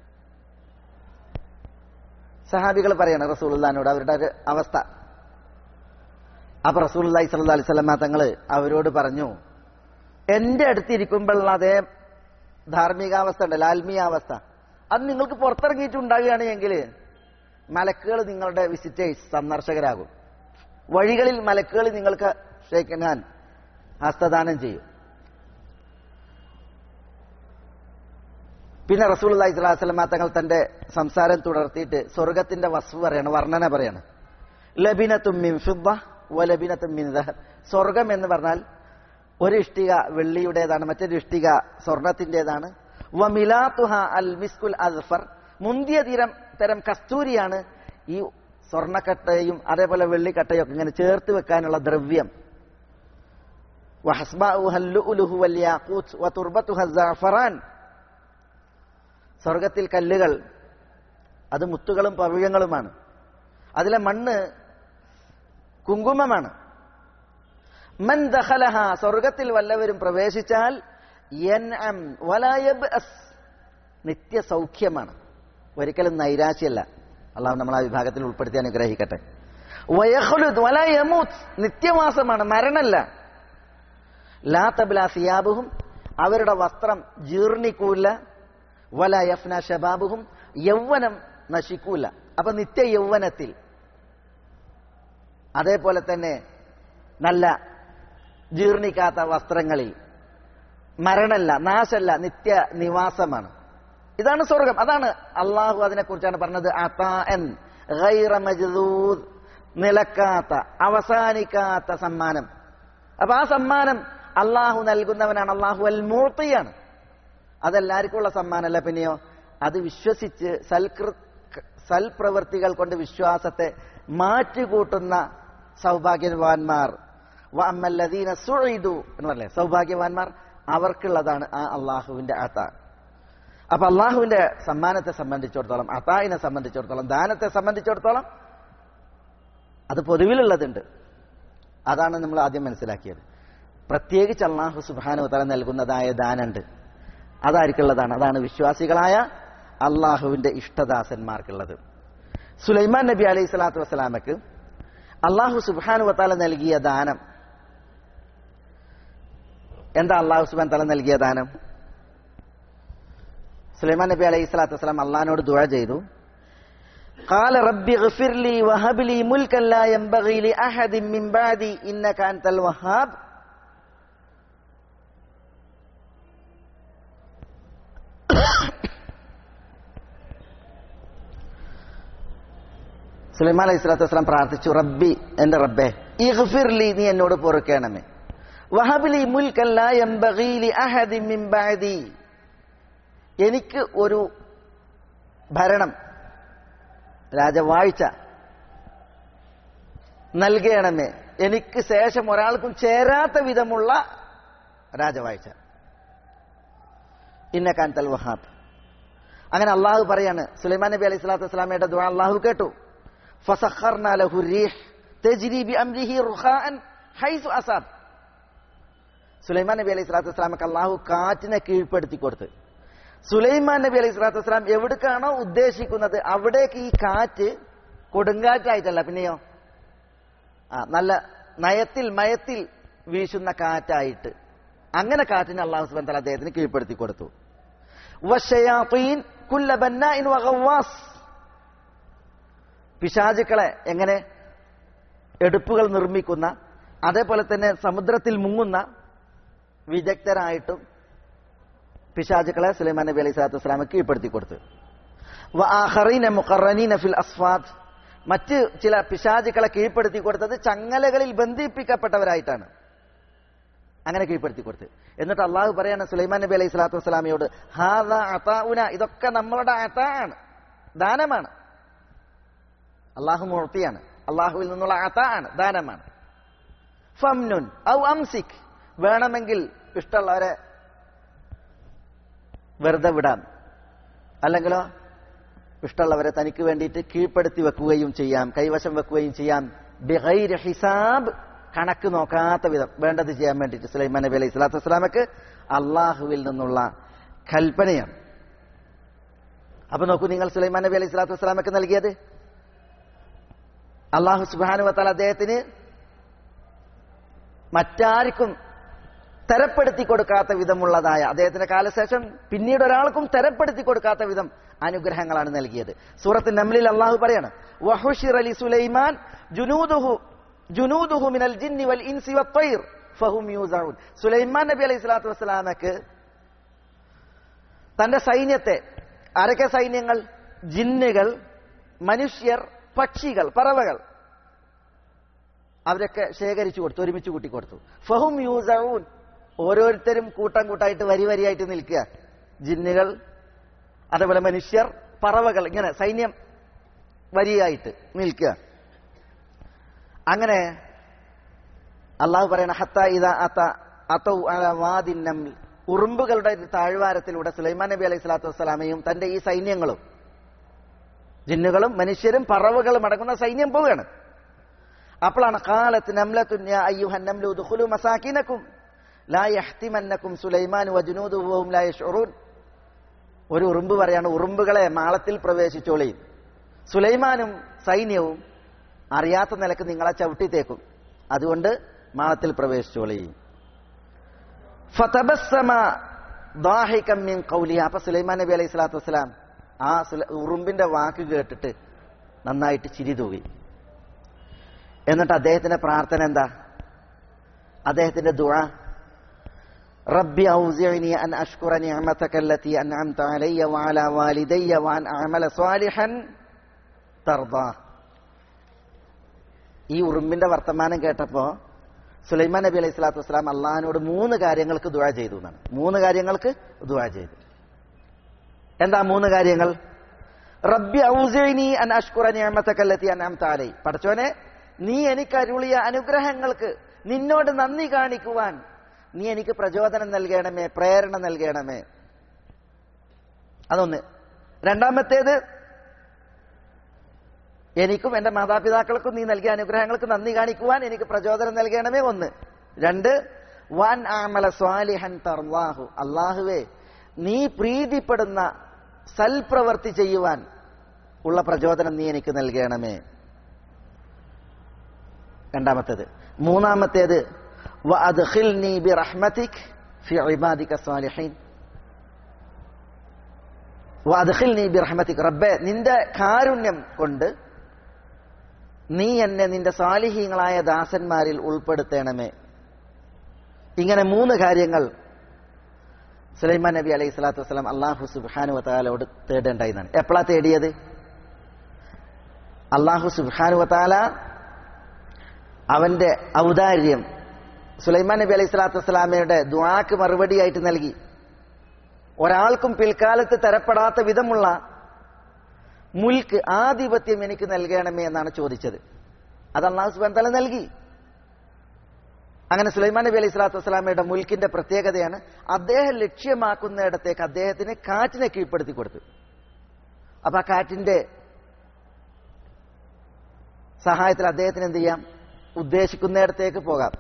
Speaker 2: സഹാബികൾ പറയാണ് റസൂലുള്ളാഹിനോട് അവരുടെ ഒരു അവസ്ഥ. അപ്പൊ റസൂലുള്ളാഹി സ്വല്ലല്ലാഹു അലൈഹി വസല്ലം തങ്ങൾ അവരോട് പറഞ്ഞു, എന്റെ അടുത്തിരിക്കുമ്പോഴുള്ള അതേ ധാർമ്മികാവസ്ഥ ഉണ്ടല്ലോ, ആത്മീയാവസ്ഥ, അത് നിങ്ങൾക്ക് പുറത്തിറങ്ങിയിട്ടുണ്ടാകുകയാണ് എങ്കിൽ മലക്കുകൾ നിങ്ങളുടെ വിസിറ്റേഴ്സ്, സന്ദർശകരാകും. വഴികളിൽ മലക്കുകൾ നിങ്ങൾക്ക് ഷേഖൻ ഹാൻ, ഹസ്തദാനം ചെയ്യും. പിന്നെ റസൂലുള്ളാഹി സ്വല്ലല്ലാഹു അലൈഹി വസല്ലം തങ്ങൾ തന്റെ സംസാരം തുടർത്തിയിട്ട് സ്വർഗത്തിന്റെ വസ്ഫ് പറയാണ്, വർണ്ണന പറയാണ്. ലബിനത്തും മിൻ ഫിദ്ദ വലബിനത്തും മിൻ ദഹബ്, സ്വർഗം എന്ന് പറഞ്ഞാൽ ഒരു ഇഷ്ടിക വെള്ളിയുടേതാണ്, മറ്റൊരു ഇഷ്ടിക സ്വർണത്തിൻ്റെതാണ്. വമിലാത്തുഹ അൽ മിസ്കുൽ അസ്ഫർ, മുന്തിയ തീരം തരം കസ്തൂരിയാണ് ഈ സ്വർണ്ണക്കട്ടയും അതേപോലെ വെള്ളിക്കട്ടയും ഒക്കെ ഇങ്ങനെ ചേർത്ത് വെക്കാനുള്ള ദ്രവ്യം. വഹസ്ബഉഹ ലുഉലുഹു വൽ യാഖൂത്ത് വതുർബതുഹ സഅഫറാൻ, സ്വർഗത്തിൽ കല്ലുകൾ അത് മുത്തുകളും പവിഴങ്ങളുമാണ്, അതിലെ മണ്ണ് കുങ്കുമമാണ്. മൻ ദഖലഹ, സ്വർഗത്തിൽ വല്ലവരും പ്രവേശിച്ചാൽ യൻഅം വലാ യബ്അസ്, നിത്യ സൗഖ്യമാണ്, ഒരിക്കലും നൈരാശ്യമല്ല. അള്ളാഹു നമ്മൾ ആ വിഭാഗത്തിൽ ഉൾപ്പെടുത്തി അനുഗ്രഹിക്കട്ടെ. വയഖ്ലുദ് വലാ യമൂത്ത്, നിത്യവാസമാണ്, മരണമല്ല. ലാ തബ്ലാ സിയാബുഹും, അവരുടെ വസ്ത്രം ജീർണിക്കൂല. വലാ യഫ്ന ശബാബുഹും, യൗവനം നശിക്കൂല. അപ്പൊ നിത്യ യൗവനത്തിൽ, അതേപോലെ തന്നെ നല്ല ജീർണിക്കാത്ത വസ്ത്രങ്ങളിൽ, മരണമല്ല, നാശമല്ല, നിത്യ നിവാസമാണ്. ഇതാണ് സ്വർഗം. അതാണ് അള്ളാഹു അതിനെ കുറിച്ചാണ് പറഞ്ഞത്, അതാഅൻ ഗൈറ മജ്ദൂദ്, നിലക്കാത്ത, അവസാനിക്കാത്ത സമ്മാനം. അപ്പൊ ആ സമ്മാനം അള്ളാഹു നൽകുന്നവനാണ്. അള്ളാഹു അൽ മുഅ്തിയാണ്. അതെല്ലാവർക്കും ഉള്ള സമ്മാനമല്ല. പിന്നെയോ അത് വിശ്വസിച്ച് സൽകൃ സൽപ്രവൃത്തികൾ കൊണ്ട് വിശ്വാസത്തെ മാറ്റുകൂട്ടുന്ന സൗഭാഗ്യവാന്മാർ, വഅമ്മല്ലദീന സുഈദു എന്ന് പറഞ്ഞേ, സൗഭാഗ്യവാന്മാർ, അവർക്കുള്ളതാണ് ആ അള്ളാഹുവിന്റെ അതാ. അപ്പൊ അള്ളാഹുവിന്റെ സമ്മാനത്തെ സംബന്ധിച്ചിടത്തോളം, അതായിനെ സംബന്ധിച്ചിടത്തോളം, ദാനത്തെ സംബന്ധിച്ചിടത്തോളം അത് പൊതുവിലുള്ളതുണ്ട്. അതാണ് നമ്മൾ ആദ്യം മനസ്സിലാക്കിയത്. പ്രത്യേകിച്ച് അള്ളാഹു സുബ്ഹാനഹു വ തആല നൽകുന്നതായ ദാനുണ്ട്, അതാർക്കുള്ളതാണ്? അതാണ് വിശ്വാസികളായ അള്ളാഹുവിന്റെ ഇഷ്ടദാസന്മാർക്കുള്ളത്. സുലൈമാൻ നബി അലൈഹി സ്വലാത്തു വസ്സലാമക്ക് അള്ളാഹു സുബ്ഹാനഹു വ തആല നൽകിയ ദാനം എന്താ? അള്ളാഹു സുബ്ഹാനഹു വ തആല നൽകിയ ദാനം, സുലൈമാൻ നബി അലൈഹി സ്വലാത്തു വസ്സലാം അള്ളാഹിനോട് ദുആ ചെയ്തു. ഖാല റബ്ബിഗ്ഫിർ ലി വഹബ് ലി മുൽകൻ ലാ യൻബഗി ലി അഹദിൻ മിൻ ബഅദി ഇന്നക അൻതൽ വഹാബ്. സുലൈമാൻ അലൈഹി സ്വലാത്തു വസ്സലാം പ്രാർത്ഥിച്ചു, റബ്ബി, എന്റെ റബ്ബേ, ഇഗ്ഫിർ ലി, നീ എന്നോട് പൊറുക്കണമേ, വഹബ് ലി മുൽകൻ ലാ യൻബഗി ലി അഹദിൻ മിൻ ബഅദി, എനിക്ക് ഒരു ഭരണം, രാജവാഴ്ച നൽകണമേ, എനിക്ക് ശേഷം ഒരാൾക്കും ചേരാത്ത വിധമുള്ള രാജവാഴ്ച. ഇന്നക അൻതൽ വഹാബ്. അങ്ങനെ അള്ളാഹു പറയാണ്, സുലൈമാൻ നബി അലൈഹി സ്വലാത്തു വസ്സലാമയുടെ ദുആ അള്ളാഹു കേട്ടു. ഫസഖർനാ ലഹു റീഹ് തജ്രി ബിഅംരിഹി റുഖാഅൻ ഹൈസു അസാബ്. സുലൈമാൻ നബി അലൈഹി സ്വലാത്തു വസ്സലാമക്ക് അള്ളാഹു കാറ്റിനെ കീഴ്പ്പെടുത്തി കൊടുത്ത്. സുലൈമാൻ നബി അലൈഹി സ്വലാത്തു വസ്സലാം എവിടേക്കാണോ ഉദ്ദേശിക്കുന്നത് അവിടേക്ക് ഈ കാറ്റ് കൊടുങ്കാറ്റായിട്ടല്ല, പിന്നെയോ ആ നല്ല നയത്തിൽ മയത്തിൽ വീശുന്ന കാറ്റായിട്ട്, അങ്ങനെ കാറ്റിനെ അള്ളാഹു സുബ്ഹാനഹു വ തആല അദ്ദേഹത്തിന് കീഴ്പ്പെടുത്തി കൊടുത്തു. വശയാതീൻ കുല്ല ബന്നാഇൻ വഗവാസ്. പിശാചുക്കളെ എങ്ങനെ എടുപ്പുകൾ നിർമ്മിക്കുന്ന, അതേപോലെ തന്നെ സമുദ്രത്തിൽ മുങ്ങുന്ന വിദഗ്ധരായിട്ടും പിശാചുക്കളെ സുലൈമാൻ നബി അലൈഹി സ്വലാത്തു വസ്സലാമക്ക് കീഴ്പ്പെടുത്തി കൊടുത്തു. വആഖറീന മുഖറനീന ഫിൽ അസ്ഫാദ്. മറ്റ് ചില പിശാചുക്കളെ കീഴ്പ്പെടുത്തി കൊടുത്തത് ചങ്ങലകളിൽ ബന്ധിപ്പിക്കപ്പെട്ടവരായിട്ടാണ്, അങ്ങനെ കീഴ്പ്പെടുത്തി കൊടുത്ത്. എന്നിട്ട് അള്ളാഹു പറയാണ് സുലൈമാൻ നബി അലൈഹി സ്വലാത്തു വസ്സലാമയോട്, ഹാദാ അതാഉന, ഇതൊക്കെ നമ്മളുടെ അതാഅാണ്, ദാനമാണ്. അള്ളാഹു മുഅ്തിയാണ്, അള്ളാഹുവിൽ നിന്നുള്ള അതാഅാണ്, ദാനമാണ്. ഫംനുൻ ഔ അംസിക്, വേണമെങ്കിൽ ഇഷ്ടമുള്ളവരെ വെറുതെ വിടാം, അല്ലെങ്കിലോ ഇഷ്ടമുള്ളവരെ തനിക്ക് വേണ്ടിയിട്ട് കീഴ്പ്പെടുത്തി വെക്കുകയും ചെയ്യാം, കൈവശം വെക്കുകയും ചെയ്യാം. ബിഗൈരി ഹിസാബ്, കണക്ക് നോക്കാത്ത വിധം വേണ്ടത് ചെയ്യാൻ വേണ്ടിയിട്ട് സുലൈമാൻ നബി അലൈഹി സ്വലാത്തു വസ്സലാമക്ക് അള്ളാഹുവിൽ നിന്നുള്ള കൽപ്പനയാണ്. അപ്പൊ നോക്കൂ നിങ്ങൾ, സുലൈമാൻ നബി അലൈഹി സ്വലാത്തു വസ്സലാമക്ക് നൽകിയത് അള്ളാഹു സുബ്ഹാനഹു വ തആല അദ്ദേഹത്തിന് മറ്റാർക്കും തരപ്പെടുത്തി കൊടുക്കാത്ത വിധമുള്ളതായ, അദ്ദേഹത്തിന്റെ കാലശേഷം പിന്നീട് ഒരാൾക്കും തരപ്പെടുത്തി കൊടുക്കാത്ത വിധം അനുഗ്രഹങ്ങളാണ് നൽകിയത്. സൂറത്ത് നംലിൽ അള്ളാഹു പറയാണ്, വഹുശിറ ലി സുലൈമാൻ ജുനൂദുഹു ജുനൂദുഹു മിനൽ ജിന്നി വൽ ഇൻസി വത്തൈർ ഫഹും യൂസഊൻ. സുലൈമാൻ നബി അലൈഹി സ്വലാത്തു വസ്സലാമക്ക് തന്റെ സൈന്യത്തെ, ആരൊക്കെ സൈന്യങ്ങൾ? ജിന്നുകൾ, മനുഷ്യർ, പക്ഷികൾ, പറവകൾ, അവരൊക്കെ ശേഖരിച്ചു കൊടുത്തു, ഒരുമിച്ച് കൂട്ടിക്കൊടുത്തു. ഫഹും യൂസഊൻ, ഓരോരുത്തരും കൂട്ടം കൂട്ടായിട്ട് വരി വരിയായിട്ട് നിൽക്കുക. ജിന്നുകൾ, അതേപോലെ മനുഷ്യർ, പറവകൾ, ഇങ്ങനെ സൈന്യം വരിയായിട്ട് നിൽക്കുക. അങ്ങനെ അള്ളാഹു പറയണ ഹത്താ ഇദാ അത അതൗ അലാ വാദിൻ നംൽ, ഉറുമ്പുകളുടെ താഴ്വാരത്തിലൂടെ സുലൈമാൻ നബി അലൈഹി സ്വലാത്തു വസ്സലാമയും തന്റെ ഈ സൈന്യങ്ങളും, ജിന്നുകളും മനുഷ്യരും പറവകളും അടങ്ങുന്ന സൈന്യം പോവുകയാണ്. അപ്പോഴാണ് ഖാലത്ത് നംലത്തുൻ യാ അയ്യുഹൻ നംലു ഉദ്ഖുലൂ മസാകിനകും ലാ യഹ്തിമന്നകും സുലൈമാൻ വജുനൂദുഹു വഹും ലാ യശ്ഉറൂൻ. ഒരു ഉറുമ്പ് പറയാണ്, ഉറുമ്പുകളെ മാളത്തിൽ പ്രവേശിച്ചോളി, സുലൈമാനും സൈന്യവും അറിയാത്ത നിലക്ക് നിങ്ങളെ ചവിട്ടിത്തേക്കും, അതുകൊണ്ട് മാളത്തിൽ പ്രവേശിച്ചോളി. ഫതബസ്സമ ദാഹികം മിൻ ഖൗലിഹ. അപ്പൊ സുലൈമാൻ നബി അലൈഹി സ്വലാത്തു വസ്സലാം ആ ഉറുമ്പിന്റെ വാക്ക് കേട്ടിട്ട് നന്നായിട്ട് ചിരി തൂകി. എന്നിട്ട് അദ്ദേഹത്തിന്റെ പ്രാർത്ഥന എന്താ? അദ്ദേഹത്തിന്റെ ദുആ, റബ്ബി ഔസിഅനി അൻ അഷ്കുറ നിഅമതക അല്ലതി അൻഅംത അലയ്യ വഅലാ വാലിദയ്യ വഅൻ അഅമല സ്വാലിഹൻ തർദാ. ഈ ഉറുമ്പിന്റെ വർത്തമാനം കേട്ടപ്പോ സുലൈമാൻ നബി അലൈഹി സ്വലാത്തു വസ്സലാം അള്ളാഹിനോട് മൂന്ന് കാര്യങ്ങൾക്ക് ദുആ ചെയ്തു എന്നാണ്. മൂന്ന് കാര്യങ്ങൾക്ക് ദുആ ചെയ്തു. എന്താ മൂന്ന് കാര്യങ്ങൾ? റബ്ബി ഔസിഅനി അൻ അഷ്കുറ നിഅമതക അല്ലതി അൻഅംത അലയ്യ, പടച്ചോനെ നീ എനിക്ക് അരുളിയ അനുഗ്രഹങ്ങൾക്ക് നിന്നോട് നന്ദി കാണിക്കുവാൻ നീ എനിക്ക് പ്രചോദനം നൽകണമേ, പ്രേരണ നൽകണമേ. അതൊന്ന്. രണ്ടാമത്തേത്, എനിക്കും എന്റെ മാതാപിതാക്കൾക്കും നീ നൽകിയ അനുഗ്രഹങ്ങൾക്ക് നന്ദി കാണിക്കുവാൻ എനിക്ക് പ്രചോദനം നൽകണമേ, ഒന്ന്. രണ്ട്, വൻ അഅമല സ്വാലിഹൻ തർവാഹു, അല്ലാഹുവേ നീ പ്രീതിപ്പെടുന്ന സൽപ്രവൃത്തി ചെയ്യുവാൻ ഉള്ള പ്രചോദനം നീ എനിക്ക് നൽകണമേ. രണ്ടാമത്തേത്. മൂന്നാമത്തേത്, വഅദ്ഖിൽനി ബിറഹ്മതിക ഫി ഇബാദിക സ്വാലിഹീൻ. വഅദ്ഖിൽനി ബിറഹ്മതിക, റബ്ബേ നിന്റെ കാരുണ്യം കൊണ്ട് നീ എന്നെ നിന്റെ സാലിഹീങ്ങളായ ദാസന്മാരിൽ ഉൾപ്പെടുത്തണമേ. ഇങ്ങനെ മൂന്ന് കാര്യങ്ങൾ സുലൈമാൻ നബി അലൈഹി സ്വലാത്തു വസ്സലാം അള്ളാഹു സുബ്ഹാനഹു വ തആലയോട് തേടേണ്ടതാണ്. എപ്പോഴാ തേടിയത്? അള്ളാഹു സുബ്ഹാനഹു വ തആല അവന്റെ ഔദാര്യം സുലൈമാൻ നബി അലൈഹി സ്വലാത്തു വസ്സലാമയുടെ ദുആക്ക് മറുപടിയായിട്ട് നൽകി. ഒരാൾക്കും പിൽക്കാലത്ത് തരപ്പെടാത്ത വിധമുള്ള മുൽക്ക്, ആധിപത്യം എനിക്ക് നൽകണമേ എന്നാണ് ചോദിച്ചത്. അത് അല്ലാഹു സുബ്ഹാനഹു വ തആല നൽകി. അങ്ങനെ സുലൈമാൻ നബി അലൈഹി സ്വലാത്തു വസ്സലാമയുടെ മുൽക്കിന്റെ പ്രത്യേകതയാണ് അദ്ദേഹം ലക്ഷ്യമാക്കുന്നിടത്തേക്ക് അദ്ദേഹത്തിന് കാറ്റിനെ കീഴ്പ്പെടുത്തി കൊടുത്തു. അപ്പൊ ആ കാറ്റിന്റെ സഹായത്തിൽ അദ്ദേഹത്തിന് എന്ത് ചെയ്യാം? ഉദ്ദേശിക്കുന്നിടത്തേക്ക് പോകാം.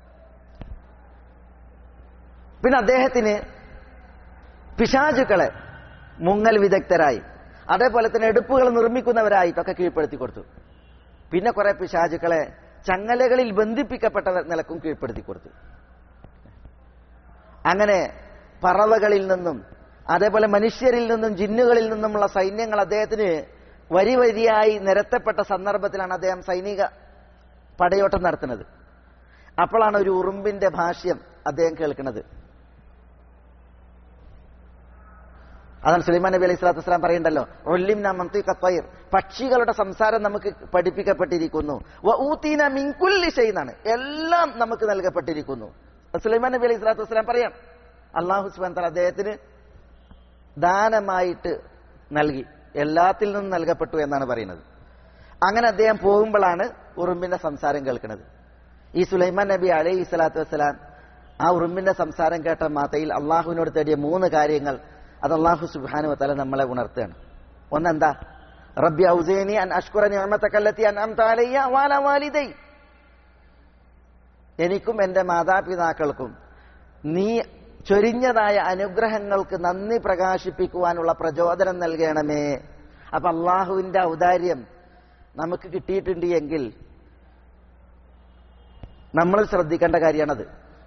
Speaker 2: പിന്നെ അദ്ദേഹത്തിന് പിശാചുക്കളെ മുങ്ങൽ വിദഗ്ധരായി, അതേപോലെ തന്നെ എടുപ്പുകൾ നിർമ്മിക്കുന്നവരായിട്ടൊക്കെ കീഴ്പ്പെടുത്തി കൊടുത്തു. പിന്നെ കുറെ പിശാചുക്കളെ ചങ്ങലകളിൽ ബന്ധിപ്പിക്കപ്പെട്ട നിലക്കും കീഴ്പ്പെടുത്തി കൊടുത്തു. അങ്ങനെ പറവകളിൽ നിന്നും അതേപോലെ മനുഷ്യരിൽ നിന്നും ജിന്നുകളിൽ നിന്നുമുള്ള സൈന്യങ്ങൾ അദ്ദേഹത്തിന് വരി വരിയായി നിരത്തപ്പെട്ട സന്ദർഭത്തിലാണ് അദ്ദേഹം സൈനിക പടയോട്ടം നടത്തുന്നത്. അപ്പോഴാണ് ഒരു ഉറുമ്പിന്റെ ഭാഷ്യം അദ്ദേഹം കേൾക്കുന്നത്. അതാണ് സുലൈമാൻ നബി അലൈഹി സ്വലാത്തു വസ്സലാം പറയണ്ടല്ലോ, ഉല്ലിംനാ മൻതിഖ ത്വയ്ർ, പക്ഷികളുടെ സംസാരം നമുക്ക് പഠിപ്പിക്കപ്പെട്ടിരിക്കുന്നു. വ ഊതീന മിൻ കുല്ലി ഷൈഇൻ, എല്ലാം നമുക്ക് നൽകപ്പെട്ടിരിക്കുന്നു. സുലൈമാൻ നബി അലൈഹി സ്വലാത്തു വസ്സലാം പറയാം, അല്ലാഹു സുബ്ഹാനഹു വ തആല അദ്ദേഹത്തിന് ദാനമായിട്ട് നൽകി, എല്ലാത്തിൽ നിന്നും നൽകപ്പെട്ടു എന്നാണ് പറയുന്നത്. അങ്ങനെ അദ്ദേഹം പോകുമ്പോഴാണ് ഉറുമ്പിന്റെ സംസാരം കേൾക്കുന്നത്. ഈ സുലൈമാൻ നബി അലൈഹി സ്വലാത്തു വസ്സലാം ആ ഉറുമ്പിന്റെ സംസാരം കേട്ട മാതയിൽ അള്ളാഹുവിനോട് തേടിയ മൂന്ന് കാര്യങ്ങൾ അത് അള്ളാഹു സുബ്ഹാനഹു വ തആല നമ്മളെ ഉണർത്തുകയാണ്. ഒന്നെന്താ? റബ്ബി ഔസീനി അൻ അഷ്കുറ നിഅമതക അല്ലതി അൻഅംത അലയ്യ വഅലാ വാലിദൈ, എനിക്കും എന്റെ മാതാപിതാക്കൾക്കും നീ ചൊരിഞ്ഞതായ അനുഗ്രഹങ്ങൾക്ക് നന്ദി പ്രകാശിപ്പിക്കുവാനുള്ള പ്രചോദനം നൽകണമേ. അപ്പൊ അള്ളാഹുവിന്റെ ഔദാര്യം നമുക്ക് കിട്ടിയിട്ടുണ്ട് എങ്കിൽ നമ്മൾ ശ്രദ്ധിക്കേണ്ട കാര്യമാണത്.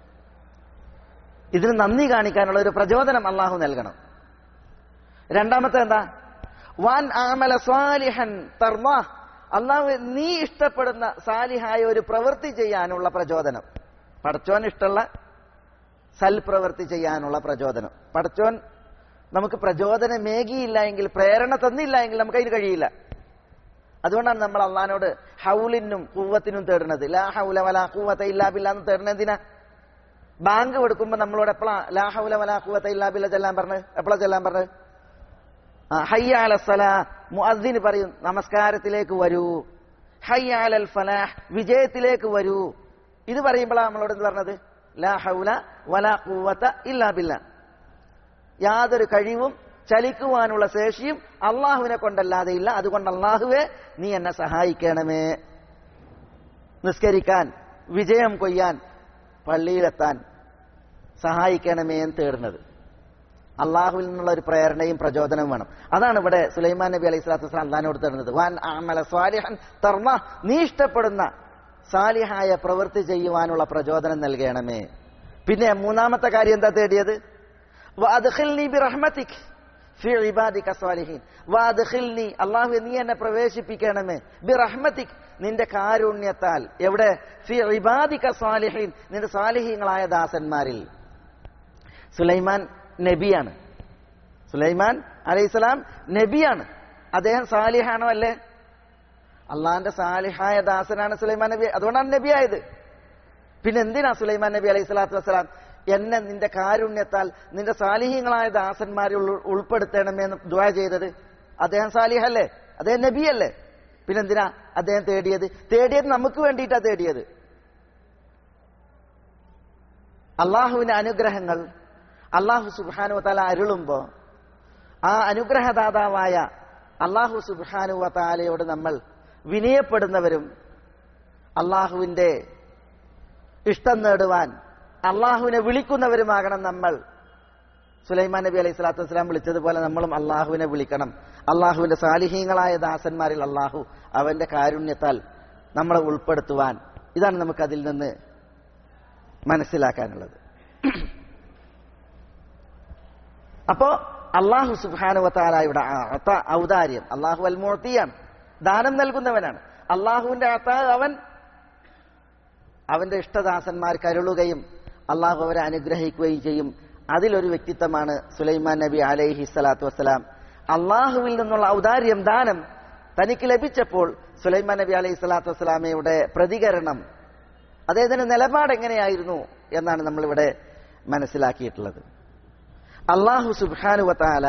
Speaker 2: ഇതിന് നന്ദി കാണിക്കാനുള്ള ഒരു പ്രചോദനം അള്ളാഹു നൽകണം. രണ്ടാമത്തെ എന്താ? വാൻ ആമല സ്വാലിഹൻ തർവാഹ്, അള്ളാഹു നീ ഇഷ്ടപ്പെടുന്ന സാലിഹായ ഒരു പ്രവൃത്തി ചെയ്യാനുള്ള പ്രചോദനം. പടച്ചോൻ ഇഷ്ടമുള്ള സൽപ്രവൃത്തി ചെയ്യാനുള്ള പ്രചോദനം. പടച്ചോൻ നമുക്ക് പ്രചോദനമേകിയില്ല എങ്കിൽ, പ്രേരണ തന്നില്ല എങ്കിൽ നമുക്ക് അതിന് കഴിയില്ല. അതുകൊണ്ടാണ് നമ്മൾ അള്ളാഹിനോട് ഹൗലിനും കൂവത്തിനും തേടുന്നത്. ലാ ഹൗല വലാ ഖുവത ഇല്ലാ ബില്ലാ എന്ന് തേടുന്നത് എന്തിനാ? ബാങ്ക് കൊടുക്കുമ്പോ നമ്മളോട് എപ്പോഴാ ലാ ഹൗല വലാ ഖുവത ഇല്ലാ ബില്ലാ ചെല്ലാൻ പറഞ്ഞത്? എപ്പോഴാ ചെല്ലാൻ പറഞ്ഞത്? ഹയ്യ അല സലാ, മുഅദ്ദിന് പറയും നമസ്കാരത്തിലേക്ക് വരൂ. ഹയ്യ അലൽ ഫലാഹ്, വിജയത്തിലേക്ക് വരൂ. ഇത് പറയുമ്പോഴാണ് നമ്മളോട് എന്ത് പറഞ്ഞത്? ലാ ഹൗല വലാ ഖുവത ഇല്ലാ ബില്ലാ. യാതൊരു കഴിവും ചലിക്കുവാനുള്ള ശേഷിയും അള്ളാഹുവിനെ കൊണ്ടല്ലാതെ ഇല്ല. അതുകൊണ്ട് അള്ളാഹുവേ നീ എന്നെ സഹായിക്കണമേ, നിസ്കരിക്കാൻ, വിജയം കൊയ്യാൻ, പള്ളിയിലെത്താൻ സഹായിക്കണമേ എന്ന് തേടുന്നത്. അള്ളാഹുവിൽ നിന്നുള്ള ഒരു പ്രേരണയും പ്രചോദനവും വേണം. അതാണ് ഇവിടെ സുലൈമാൻ നബി അലൈഹി സ്വലാത്തു വസ്സലാം അള്ളാഹിനോട് തേടുന്നത്. വാൻ അമല സ്വാലിഹൻ തർവാഹ്, നീ ഇഷ്ടപ്പെടുന്ന സാലിഹായ പ്രവൃത്തി ചെയ്യുവാനുള്ള പ്രചോദനം നൽകണമേ. പിന്നെ മൂന്നാമത്തെ കാര്യം എന്താ തേടിയത്? വഅദ്ഖിൽനി ബിറഹ്മതിക് ഫീ ഇബാദിക സ്വാലിഹീൻ. വഅദ്ഖിൽനി, അല്ലാഹു നീ എന്നെ പ്രവേശിപ്പിക്കണമേ, ബിറഹ്മതിക്, നിന്റെ കാരുണ്യത്താൽ. എവിടെ? ഫീ ഇബാദിക സ്വാലിഹീൻ, നിന്റെ സാലിഹീങ്ങളായ ദാസന്മാരിൽ. സുലൈമാൻ നബിയാണ്. സുലൈമാൻ അലൈഹിസ്സലാം നബിയാണ്. അദ്ദേഹം സാലിഹാണോ? അല്ലേ? അള്ളാഹിന്റെ സാലിഹായ ദാസനാണ് സുലൈമാൻ നബി. അതുകൊണ്ടാണ് നബിയായത്. പിന്നെ എന്തിനാ സുലൈമാൻ നബി അലൈഹി സ്വലാത്തു വസ്സലാം എന്നെ നിന്റെ കാരുണ്യത്താൽ നിന്റെ സാലിഹീങ്ങളായ ദാസന്മാരിൽ ഉൾപ്പെടുത്തണമേ എന്ന് ദുആ ചെയ്തത്? അദ്ദേഹം സാലിഹല്ലേ? അദ്ദേഹം നബിയല്ലേ? പിന്നെന്തിനാ അദ്ദേഹം തേടിയത്? തേടിയത് നമുക്ക് വേണ്ടിയിട്ടാ തേടിയത്. അള്ളാഹുവിന്റെ അനുഗ്രഹങ്ങൾ അള്ളാഹു സുബ്ഹാനഹു വ തആല അരുളുമ്പോ ആ അനുഗ്രഹദാതാവായ അള്ളാഹു സുബ്ഹാനഹു വ തആലയോട് നമ്മൾ വിനയപ്പെടുന്നവരും അള്ളാഹുവിന്റെ ഇഷ്ടം നേടുവാൻ അള്ളാഹുവിനെ വിളിക്കുന്നവരുമാകണം നമ്മൾ. സുലൈമാൻ നബി അലൈഹി സ്വലാത്തു വസ്സലാം വിളിച്ചതുപോലെ നമ്മളും അള്ളാഹുവിനെ വിളിക്കണം. അള്ളാഹുവിന്റെ സാലിഹീങ്ങളായ ദാസന്മാരിൽ അള്ളാഹു അവന്റെ കാരുണ്യത്താൽ നമ്മളെ ഉൾപ്പെടുത്തുവാൻ. ഇതാണ് നമുക്ക് അതിൽ നിന്ന് മനസ്സിലാക്കാനുള്ളത്. അപ്പോ അള്ളാഹു സുബ്ഹാനഹു വ തആലയുടെ അത, ഔദാര്യം, അള്ളാഹു അൽ മുഅ്തിയാണ്, ദാനം നൽകുന്നവനാണ്. അള്ളാഹുവിന്റെ അത അവൻ അവന്റെ ഇഷ്ടദാസന്മാർക്ക് അരുളുകയും അള്ളാഹു അവരെ അനുഗ്രഹിക്കുകയും ചെയ്യും. അതിലൊരു വ്യക്തിത്വമാണ് സുലൈമാൻ നബി അലൈഹി സ്വലാത്തു വസ്സലാം. അള്ളാഹുവിൽ നിന്നുള്ള ഔദാര്യം, ദാനം തനിക്ക് ലഭിച്ചപ്പോൾ സുലൈമാൻ നബി അലൈഹി സ്വലാത്തു വസ്സലാമയുടെ പ്രതികരണം, അദ്ദേഹത്തിന്റെ നിലപാട് എങ്ങനെയായിരുന്നു എന്നാണ് നമ്മളിവിടെ മനസ്സിലാക്കിയിട്ടുള്ളത്. അള്ളാഹു സുബ്ഹാനഹു വ തആല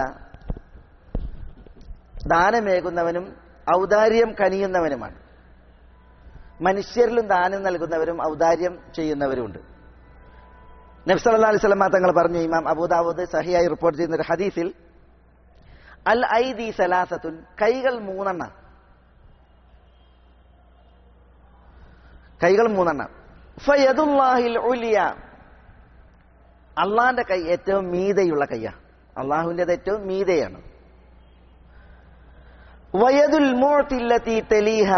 Speaker 2: ദാനമേകുന്നവനും ഔദാര്യം കനിയുന്നവനുമാണ്. മനുഷ്യരിലും ദാനം നൽകുന്നവരും ഔദാര്യം ചെയ്യുന്നവരുമുണ്ട്. നബി സല്ലല്ലാഹു അലൈഹി വസല്ലം തങ്ങൾ പറഞ്ഞു, ഇമാം അബൂദാവൂദ് സഹിയായി റിപ്പോർട്ട് ചെയ്യുന്ന ഒരു ഹദീസിൽ, അൽ ഐദി സലാസത്തുൻ, കൈകൾ മൂന്നെണ്ണ, കൈകൾ മൂന്നെണ്ണ. ഫയദുല്ലാഹിൽ ഉലിയ, അള്ളാന്റെ കൈ ഏറ്റവും മീതയുള്ള കയ്യാ, അള്ളാഹുവിൻ്റെത് ഏറ്റവും മീതയാണ്. വയദുൽ മുഅ്തില്ലതി തലീഹ,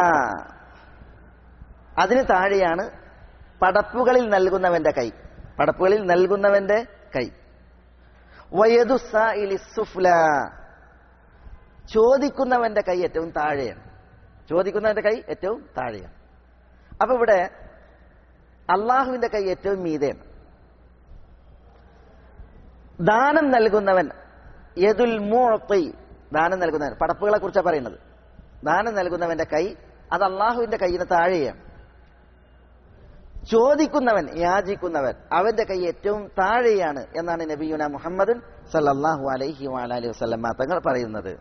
Speaker 2: അതിന് താഴെയാണ് പടപ്പുകളിൽ നൽകുന്നവന്റെ കൈ, പടപ്പുകളിൽ നൽകുന്നവന്റെ കൈ. വയദു സായിലി സുഫ്ല, ചോദിക്കുന്നവന്റെ കൈ ഏറ്റവും താഴെയാണ്, ചോദിക്കുന്നവന്റെ കൈ ഏറ്റവും താഴെയാണ്. അപ്പൊ ഇവിടെ അള്ളാഹുവിന്റെ കൈ ഏറ്റവും മീതയാണ്. ദാനം നൽകുന്നവൻ യദുൽ മുഅ്തി, ദാനം നൽകുന്നവൻ, പടപ്പുകളെ കുറിച്ചാണ് പറയുന്നത്. ദാനം നൽകുന്നവന്റെ കൈ അത് അള്ളാഹുവിന്റെ കൈയിന് താഴെയാണ്. ചോദിക്കുന്നവൻ, യാചിക്കുന്നവൻ, അവന്റെ കൈ ഏറ്റവും താഴെയാണ് എന്നാണ് നബിയുന മുഹമ്മദ് സല്ലല്ലാഹു അലൈഹി വഅലൈഹി വസല്ലം തങ്ങൾ പറയുന്നത്.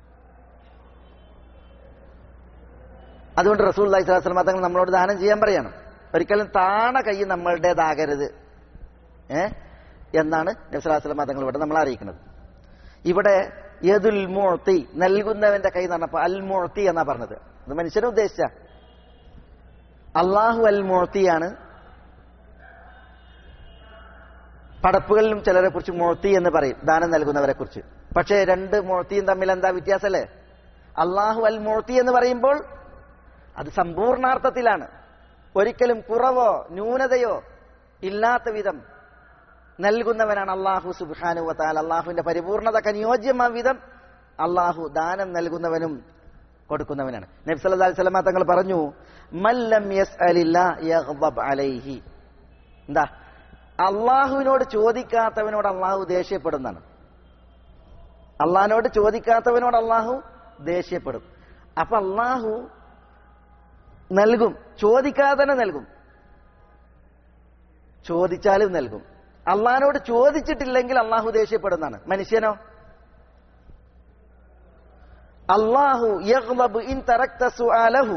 Speaker 2: അതുകൊണ്ട് റസൂലുള്ളാഹി സ്വല്ലല്ലാഹു അലൈഹി വസല്ലം തങ്ങൾ നമ്മളോട് ദാനം ചെയ്യാൻ പറയണം. ഒരിക്കലും താണ കൈ നമ്മളുടേതാകരുത് ഏ എന്നാണ് നബി സല്ലല്ലാഹു അലൈഹി വസല്ലം തങ്ങൾ ഇവിടെ നമ്മളെ അറിയിക്കുന്നത്. ഇവിടെ യദുൽ മുഅ്തി, നൽകുന്നവന്റെ കൈ എന്ന് പറഞ്ഞപ്പോൾ അൽ മുഅ്തി എന്നാ പറഞ്ഞത്. അത് മനുഷ്യനെ ഉദ്ദേശിച്ച അള്ളാഹു അൽ മുഅ്തിയാണ്. പടപ്പുകളിലും ചിലരെ കുറിച്ച് മുഅ്തി എന്ന് പറയും, ദാനം നൽകുന്നവരെ കുറിച്ച്. പക്ഷേ രണ്ട് മുഅ്തിയും തമ്മിൽ എന്താ വ്യത്യാസമല്ലേ? അള്ളാഹു അൽ മുഅ്തി എന്ന് പറയുമ്പോൾ അത് സമ്പൂർണാർത്ഥത്തിലാണ്, ഒരിക്കലും കുറവോ ന്യൂനതയോ ഇല്ലാത്ത വിധം നൽകുന്നവനാണ് അള്ളാഹു സുബ്ഹാനഹു വ തആല. അള്ളാഹുവിന്റെ പരിപൂർണതക്ക് അനുയോജ്യമായ വിധം അള്ളാഹു ദാനം നൽകുന്നവനും കൊടുക്കുന്നവനാണ്. നബി സല്ലല്ലാഹു അലൈഹി വസല്ലം തങ്ങൾ പറഞ്ഞു, മല്ലം യസ്അലില്ലാ യഗ്ദബ് അലൈഹി. എന്താ? അള്ളാഹുവിനോട് ചോദിക്കാത്തവനോട് അള്ളാഹു ദേഷ്യപ്പെടുന്നതാണ്. അള്ളാഹിനോട് ചോദിക്കാത്തവനോട് അള്ളാഹു ദേഷ്യപ്പെടും. അപ്പൊ അള്ളാഹു നൽകും, ചോദിക്കാതെ തന്നെ നൽകും, ചോദിച്ചാലും നൽകും. അള്ളാഹിനോട് ചോദിച്ചിട്ടില്ലെങ്കിൽ അള്ളാഹു ദേഷ്യപ്പെടുന്നതാണ്. മനുഷ്യനോ? അല്ലാഹു യഗ്ളബു ഇൻ തറക്ത സുആലഹു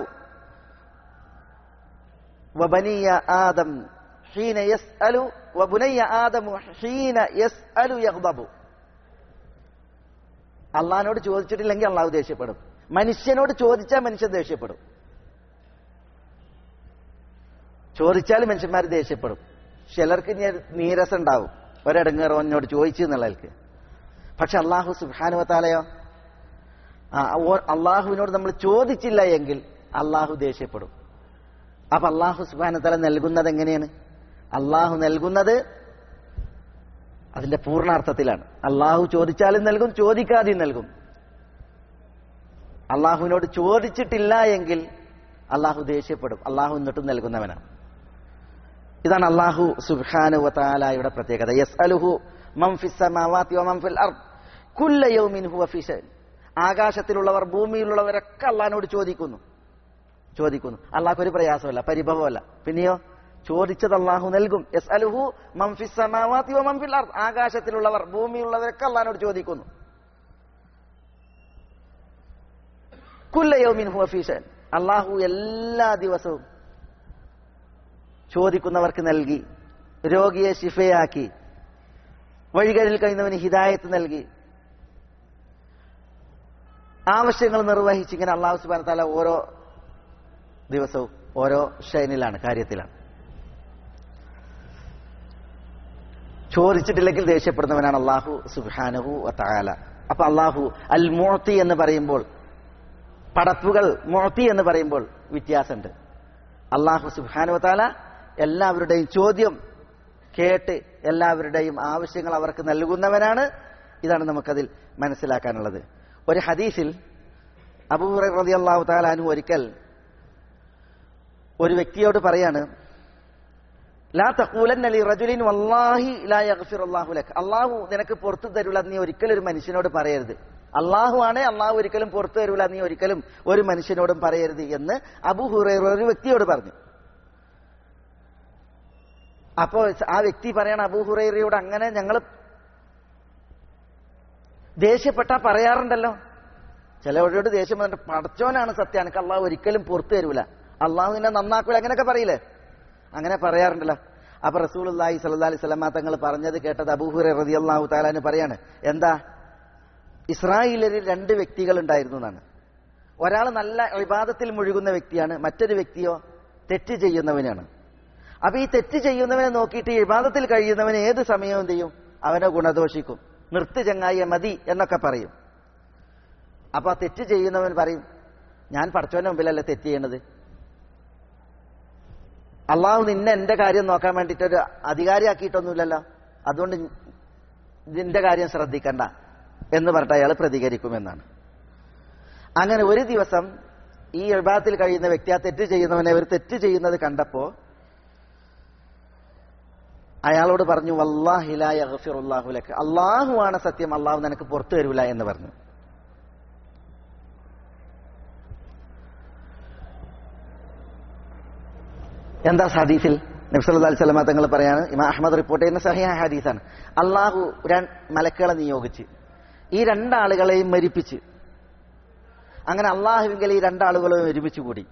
Speaker 2: വബനിയ ആദം ഹീന യസ്അലു വബുനയ്യ ആദമു ഹീന യസ്അലു യഗ്ളബു. അള്ളാഹിനോട് ചോദിച്ചിട്ടില്ലെങ്കിൽ അള്ളാഹു ദേഷ്യപ്പെടും. മനുഷ്യനോട് ചോദിച്ചാൽ മനുഷ്യൻ ദേഷ്യപ്പെടും. ചോദിച്ചാൽ മനുഷ്യന്മാർ ദേഷ്യപ്പെടും. ചിലർക്ക് നീരസം ഉണ്ടാവും, ഒരടങ്ങേറോ എന്നോട് ചോദിച്ചു എന്നുള്ളവർക്ക്. പക്ഷെ അള്ളാഹു സുബ്ഹാനഹു വ തആലയോ, അള്ളാഹുവിനോട് നമ്മൾ ചോദിച്ചില്ല എങ്കിൽ അള്ളാഹു ദേഷ്യപ്പെടും. അപ്പൊ അള്ളാഹു സുബ്ഹാനഹു വ തആല നൽകുന്നത് എങ്ങനെയാണ്? അള്ളാഹു നൽകുന്നത് അതിന്റെ പൂർണ്ണാർത്ഥത്തിലാണ്. അള്ളാഹു ചോദിച്ചാലും നൽകും, ചോദിക്കാതെയും നൽകും. അള്ളാഹുവിനോട് ചോദിച്ചിട്ടില്ല എങ്കിൽ അള്ളാഹു ദേഷ്യപ്പെടും. അള്ളാഹു എന്നിട്ടും നൽകുന്നവനാണ്. ഇതാണ് അള്ളാഹു സുബ്ഹാനഹു വ തആലയുടെ പ്രത്യേകത. യസ്അലുഹു മൻ ഫിസ് സമാവാതി വ മൻ ഫിൽ അർദ് കുല്ല യൗമിൻ ഹുവ ഫീ ശഅൻ. ആകാശത്തിലുള്ളവർ ഭൂമിയിലുള്ളവരൊക്കെ അള്ളാഹിനോട് ചോദിക്കുന്നു ചോദിക്കുന്നു അള്ളാഹ്ക്ക് ഒരു പ്രയാസമല്ല, പരിഭവമല്ല. പിന്നെയോ ചോദിച്ചത് അള്ളാഹു നൽകും. യസ്അലുഹു മൻ ഫിസ് സമാവാതി വ മൻ ഫിൽ അർദ്. ആകാശത്തിലുള്ളവർ ഭൂമിയിലുള്ളവരൊക്കെ അള്ളാഹിനോട് ചോദിക്കുന്നു. കുല്ല യൗമിൻ ഹുവ ഫീ ശഅൻ. അള്ളാഹു എല്ലാ ദിവസവും ചോദിക്കുന്നവർക്ക് നൽകി, രോഗിയെ ശിഫയാക്കി, വഴികളിൽ കഴിയുന്നവന് ഹിദായത്ത് നൽകി, ആവശ്യങ്ങൾ നിർവഹിച്ച് ഇങ്ങനെ അള്ളാഹു സുബ്ഹാനഹു വ തആല ഓരോ ദിവസവും ഓരോ ഷൈനിലാണ്, കാര്യത്തിലാണ്. ചോദിച്ചിട്ടില്ലെങ്കിൽ ദേഷ്യപ്പെടുന്നവനാണ് അള്ളാഹു സുബ്ഹാനഹു വ തആല. അപ്പൊ അള്ളാഹു അൽ മുഅ്തി എന്ന് പറയുമ്പോൾ, പടപ്പുകൾ മുഅ്തി എന്ന് പറയുമ്പോൾ വ്യത്യാസമുണ്ട്. അള്ളാഹു സുബ്ഹാനഹു വ തആല എല്ലാവരുടെയും ചോദ്യം കേട്ട് എല്ലാവരുടെയും ആവശ്യങ്ങൾ അവർക്ക് നൽകുന്നവനാണ്. ഇതാണ് നമുക്കതിൽ മനസ്സിലാക്കാനുള്ളത്. ഒരു ഹദീസിൽ അബൂ ഹുറൈറ റളിയല്ലാഹു തആല അൻഹു ഒരിക്കൽ ഒരു വ്യക്തിയോട് പറയാണ്, ലാ തഖൂലന്ന ലി റജുലിൻ വല്ലാഹി ലാ യഗ്ഫിറുല്ലാഹു ലക. അല്ലാഹു നിനക്ക് പുറത്തു തരൂല നീ ഒരിക്കലും ഒരു മനുഷ്യനോട് പറയരുത്. അല്ലാഹു ആണ്, അല്ലാഹു ഒരിക്കലും പുറത്തു തരൂല നീ ഒരിക്കലും ഒരു മനുഷ്യനോടും പറയരുത് എന്ന് അബൂ ഹുറൈറ ഒരു വ്യക്തിയോട് പറഞ്ഞു. അപ്പോ ആ വ്യക്തി പറയണം അബൂ ഹുറൈറയോട്, അങ്ങനെ ഞങ്ങൾ ദേഷ്യപ്പെട്ടാ പറയാറുണ്ടല്ലോ. ചിലവരോട് ദേഷ്യം വന്നിട്ട് പടച്ചോനാണ് സത്യം, എനിക്ക് അള്ളാഹു ഒരിക്കലും പുറത്തു തരൂല, അള്ളാഹു നിന്നെ നന്നാക്കൂല, അങ്ങനെയൊക്കെ പറയില്ലേ, അങ്ങനെ പറയാറുണ്ടല്ലോ. അപ്പൊ റസൂലുള്ളാഹി സ്വല്ലല്ലാഹി അലൈഹി വസല്ലം തങ്ങൾ പറഞ്ഞത് കേട്ടത് അബൂ ഹുറൈറ റളിയല്ലാഹു തആല അൻഹു പറയാണ്, എന്താ ഇസ്രായേലിൽ രണ്ട് വ്യക്തികൾ ഉണ്ടായിരുന്നു എന്നാണ്. ഒരാൾ നല്ല ഇബാദത്തിൽ മുഴുകുന്ന വ്യക്തിയാണ്, മറ്റൊരു വ്യക്തിയോ തെറ്റ് ചെയ്യുന്നവനാണ്. അപ്പൊ ഈ തെറ്റ് ചെയ്യുന്നവനെ നോക്കിയിട്ട് ഇബാദത്തിൽ കഴിയുന്നവനെ ഏത് സമയവും എന്ത് ചെയ്യും? അവനെ ഗുണദോഷിക്കും. നിർത്ത് ചങ്ങായ മതി എന്നൊക്കെ പറയും. അപ്പൊ ആ തെറ്റ് ചെയ്യുന്നവൻ പറയും, ഞാൻ പടച്ചവന്റെ മുമ്പിലല്ലേ തെറ്റ് ചെയ്യണത്, അള്ളാഹു നിന്നെ എന്റെ കാര്യം നോക്കാൻ വേണ്ടിയിട്ടൊരു അധികാരിയാക്കിയിട്ടൊന്നുമില്ലല്ലോ, അതുകൊണ്ട് നിന്റെ കാര്യം ശ്രദ്ധിക്കണ്ട എന്ന് പറഞ്ഞിട്ട് അയാൾ പ്രതികരിക്കുമെന്നാണ്. അങ്ങനെ ഒരു ദിവസം ഈ ഇബാദത്തിൽ കഴിയുന്ന വ്യക്തി ആ തെറ്റ് ചെയ്യുന്നവനെ ഒരു തെറ്റ് ചെയ്യുന്നത് കണ്ടപ്പോ അയാളോട് പറഞ്ഞു, വല്ലാഹി ലാ യഗ്ഫിറുല്ലാഹു ലക, അള്ളാഹുവാണ് സത്യം, അള്ളാഹു നിനക്ക് പുറത്തു തരൂല എന്ന് പറഞ്ഞു. എന്താ ഹദീസിൽ നബി സല്ലല്ലാഹു അലൈഹി വസല്ലം തങ്ങൾ പറയാണ്, ഇമാം അഹ്മദ് റിപ്പോർട്ട് ചെയ്യുന്ന സഹിഹ ഹദീസാണ്. അള്ളാഹു മലക്കുകളെ നിയോഗിച്ച് ഈ രണ്ടാളുകളെയും മരിപ്പിച്ച്, അങ്ങനെ അള്ളാഹുവിങ്കൽ ഈ രണ്ടാളുകളും ഒരുമിച്ച് കൂടി.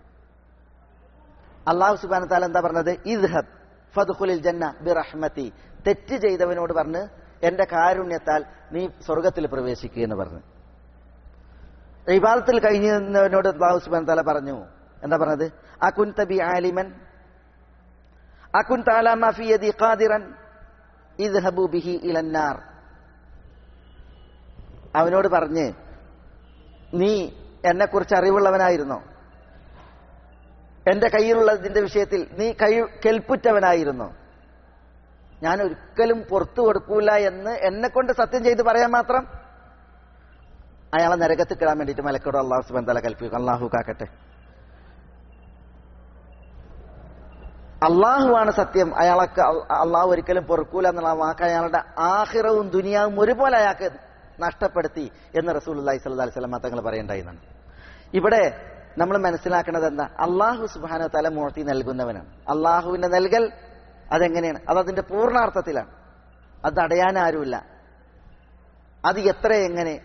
Speaker 2: അള്ളാഹു സുബ്ഹാനഹു വ തആല എന്താ പറഞ്ഞത്? ഇദ്ഹബ് ഫദ്ഖുലിൽ ജന്ന ബിറഹ്മതി, തെറ്റ് ചെയ്തവനോട് പറഞ്ഞ് എന്റെ കാരുണ്യത്താൽ നീ സ്വർഗത്തിൽ പ്രവേശിക്കുക എന്ന് പറഞ്ഞു. ഇബാദത്തിൽ കഴിഞ്ഞവനോട് അള്ളാഹു സുബ്ഹാനഹു വ തആല പറഞ്ഞു, എന്താ പറഞ്ഞത്? അകുൻത ബി ആലിമൻ അകുൻത അലാ മാ ഫി യദി ഖാദിറൻ ഇദ്ഹബു ബിഹി ഇലന്നാർ. അവനോട് പറഞ്ഞ്, നീ എന്നെക്കുറിച്ച് അറിവുള്ളവനായിരുന്നോ? എന്റെ കയ്യിലുള്ളതിന്റെ വിഷയത്തിൽ നീ കൈ കെൽപ്പുറ്റവനായിരുന്നോ? ഞാൻ ഒരിക്കലും പുറത്തു കൊടുക്കൂല എന്ന് എന്നെ കൊണ്ട് സത്യം ചെയ്ത് പറയാൻ മാത്രം അയാളെ നരകത്തിൽ കിടാൻ വേണ്ടിയിട്ട് മലക്കോട് അള്ളാഹു സുബ്ഹാനഹു വ തആല കൽപ്പിക്കും. അള്ളാഹു കാക്കട്ടെ. അള്ളാഹുവാണ് സത്യം, അയാൾക്ക് അള്ളാഹു ഒരിക്കലും പൊറുക്കൂല എന്നുള്ള വാക്ക് അയാളുടെ ആഖിറവും ദുനിയാവും ഒരുപോലെ അയാൾക്ക് നഷ്ടപ്പെടുത്തി എന്ന് റസൂലുള്ളാഹി സ്വല്ലല്ലാഹു അലൈഹി വസല്ലം തങ്ങൾ പറയേണ്ടായിരുന്നാണ്. ഇവിടെ നമ്മൾ മനസ്സിലാക്കുന്നത് എന്താ? അള്ളാഹു സുബ്ഹാനഹു വ തആല മുഅ്തി നൽകുന്നവനാണ്. അള്ളാഹുവിന്റെ നൽകൽ അതെങ്ങനെയാണ്? അത് അതിന്റെ പൂർണ്ണാർത്ഥത്തിലാണ്. അത് അടയാൻ ആരുമില്ല. അത് എത്ര എങ്ങനെ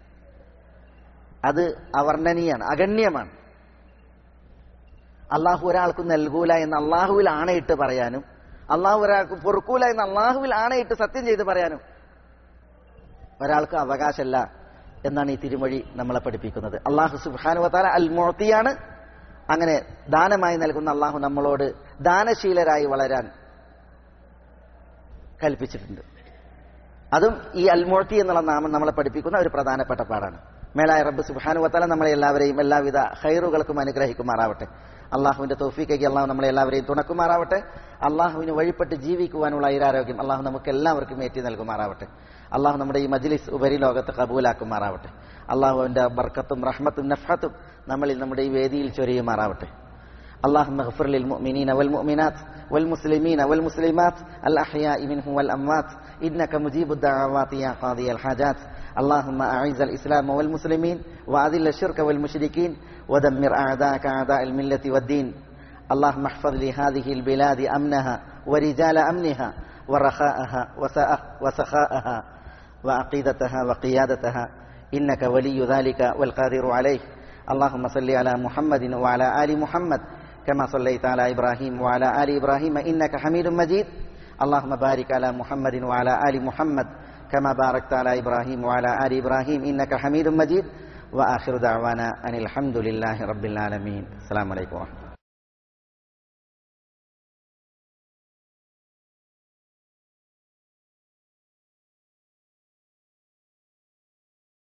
Speaker 2: അത് അവർണ്ണനീയാണ്, അഗണ്യമാണ്. അള്ളാഹു ഒരാൾക്ക് നൽകൂല എന്ന് അള്ളാഹുവിൽ ആണയിട്ട് പറയാനും അള്ളാഹു ഒരാൾക്ക് പൊറുക്കൂല എന്ന് അള്ളാഹുവിൽ ആണയിട്ട് സത്യം ചെയ്ത് പറയാനും ഒരാൾക്ക് അവകാശമല്ല എന്നാണ് ഈ തിരുമൊഴി നമ്മളെ പഠിപ്പിക്കുന്നത്. അള്ളാഹു സുബ്ഹാനഹു വ തആല അൽ മുഅ്തിയാണ്. അങ്ങനെ ദാനമായി നൽകുന്ന അള്ളാഹു നമ്മളോട് ദാനശീലരായി വളരാൻ കൽപ്പിച്ചിട്ടുണ്ട്. അതും ഈ അൽ മുഅ്തി എന്നുള്ള നാമം നമ്മളെ പഠിപ്പിക്കുന്ന ഒരു പ്രധാനപ്പെട്ട പാഠാണ്. മേലായ റബ്ബ് സുബ്ഹാനഹു വ തആല നമ്മളെ എല്ലാവരെയും എല്ലാവിധ ഖൈറുകൾക്കും അനുഗ്രഹിക്കുമാറാവട്ടെ. അള്ളാഹുവിന്റെ തൗഫീഖേക്ക് അള്ളാഹു നമ്മളെ എല്ലാവരെയും തുണക്കുമാറാവട്ടെ. അള്ളാഹുവിന് വഴിപ്പെട്ട് ജീവിക്കുവാനുള്ള ഐരാരോഗ്യം അള്ളാഹു നമുക്ക് എല്ലാവർക്കും ഏറ്റി നൽകുമാറാവട്ടെ. അള്ളാഹു നമ്മുടെ ഈ മജ്ലിസ് ഉപരിലോകത്ത് കബൂലാക്കുമാറാവട്ടെ. അള്ളാഹുവിന്റെ ബർക്കത്തും റഹ്മത്തും നഫ്ഹത്തും നമ്മളിൽ നമ്മുടെ ഈ വേദിയിൽ ചൊരിയുമാറാവട്ടെ. اللهم اغفر للمؤمنين والمؤمنات والمسلمين والمسلمات الأحياء منهم والأموات إنك مجيب الدعوات يا قاضي الحاجات. اللهم أعز الإسلام والمسلمين وأذل الشرك والمشركين ودمر أعداءك أعداء الملة والدين. اللهم احفظ لهذه البلاد أمنها ورجال أمنها ورخاءها وسخاءها وعقيدتها وقيادتها إنك ولي ذلك والقادر عليه. اللهم صل على محمد وعلى آل محمد كما صليت على إبراهيم وعلى آل إبراهيم إنك حميد مجيد. اللهم بارك على محمد وعلى آل محمد كما باركت على إبراهيم وعلى آل إبراهيم إنك حميد مجيد. وآخر دعوانا أن الحمد لله رب العالمين. السلام عليكم ورحمة الله.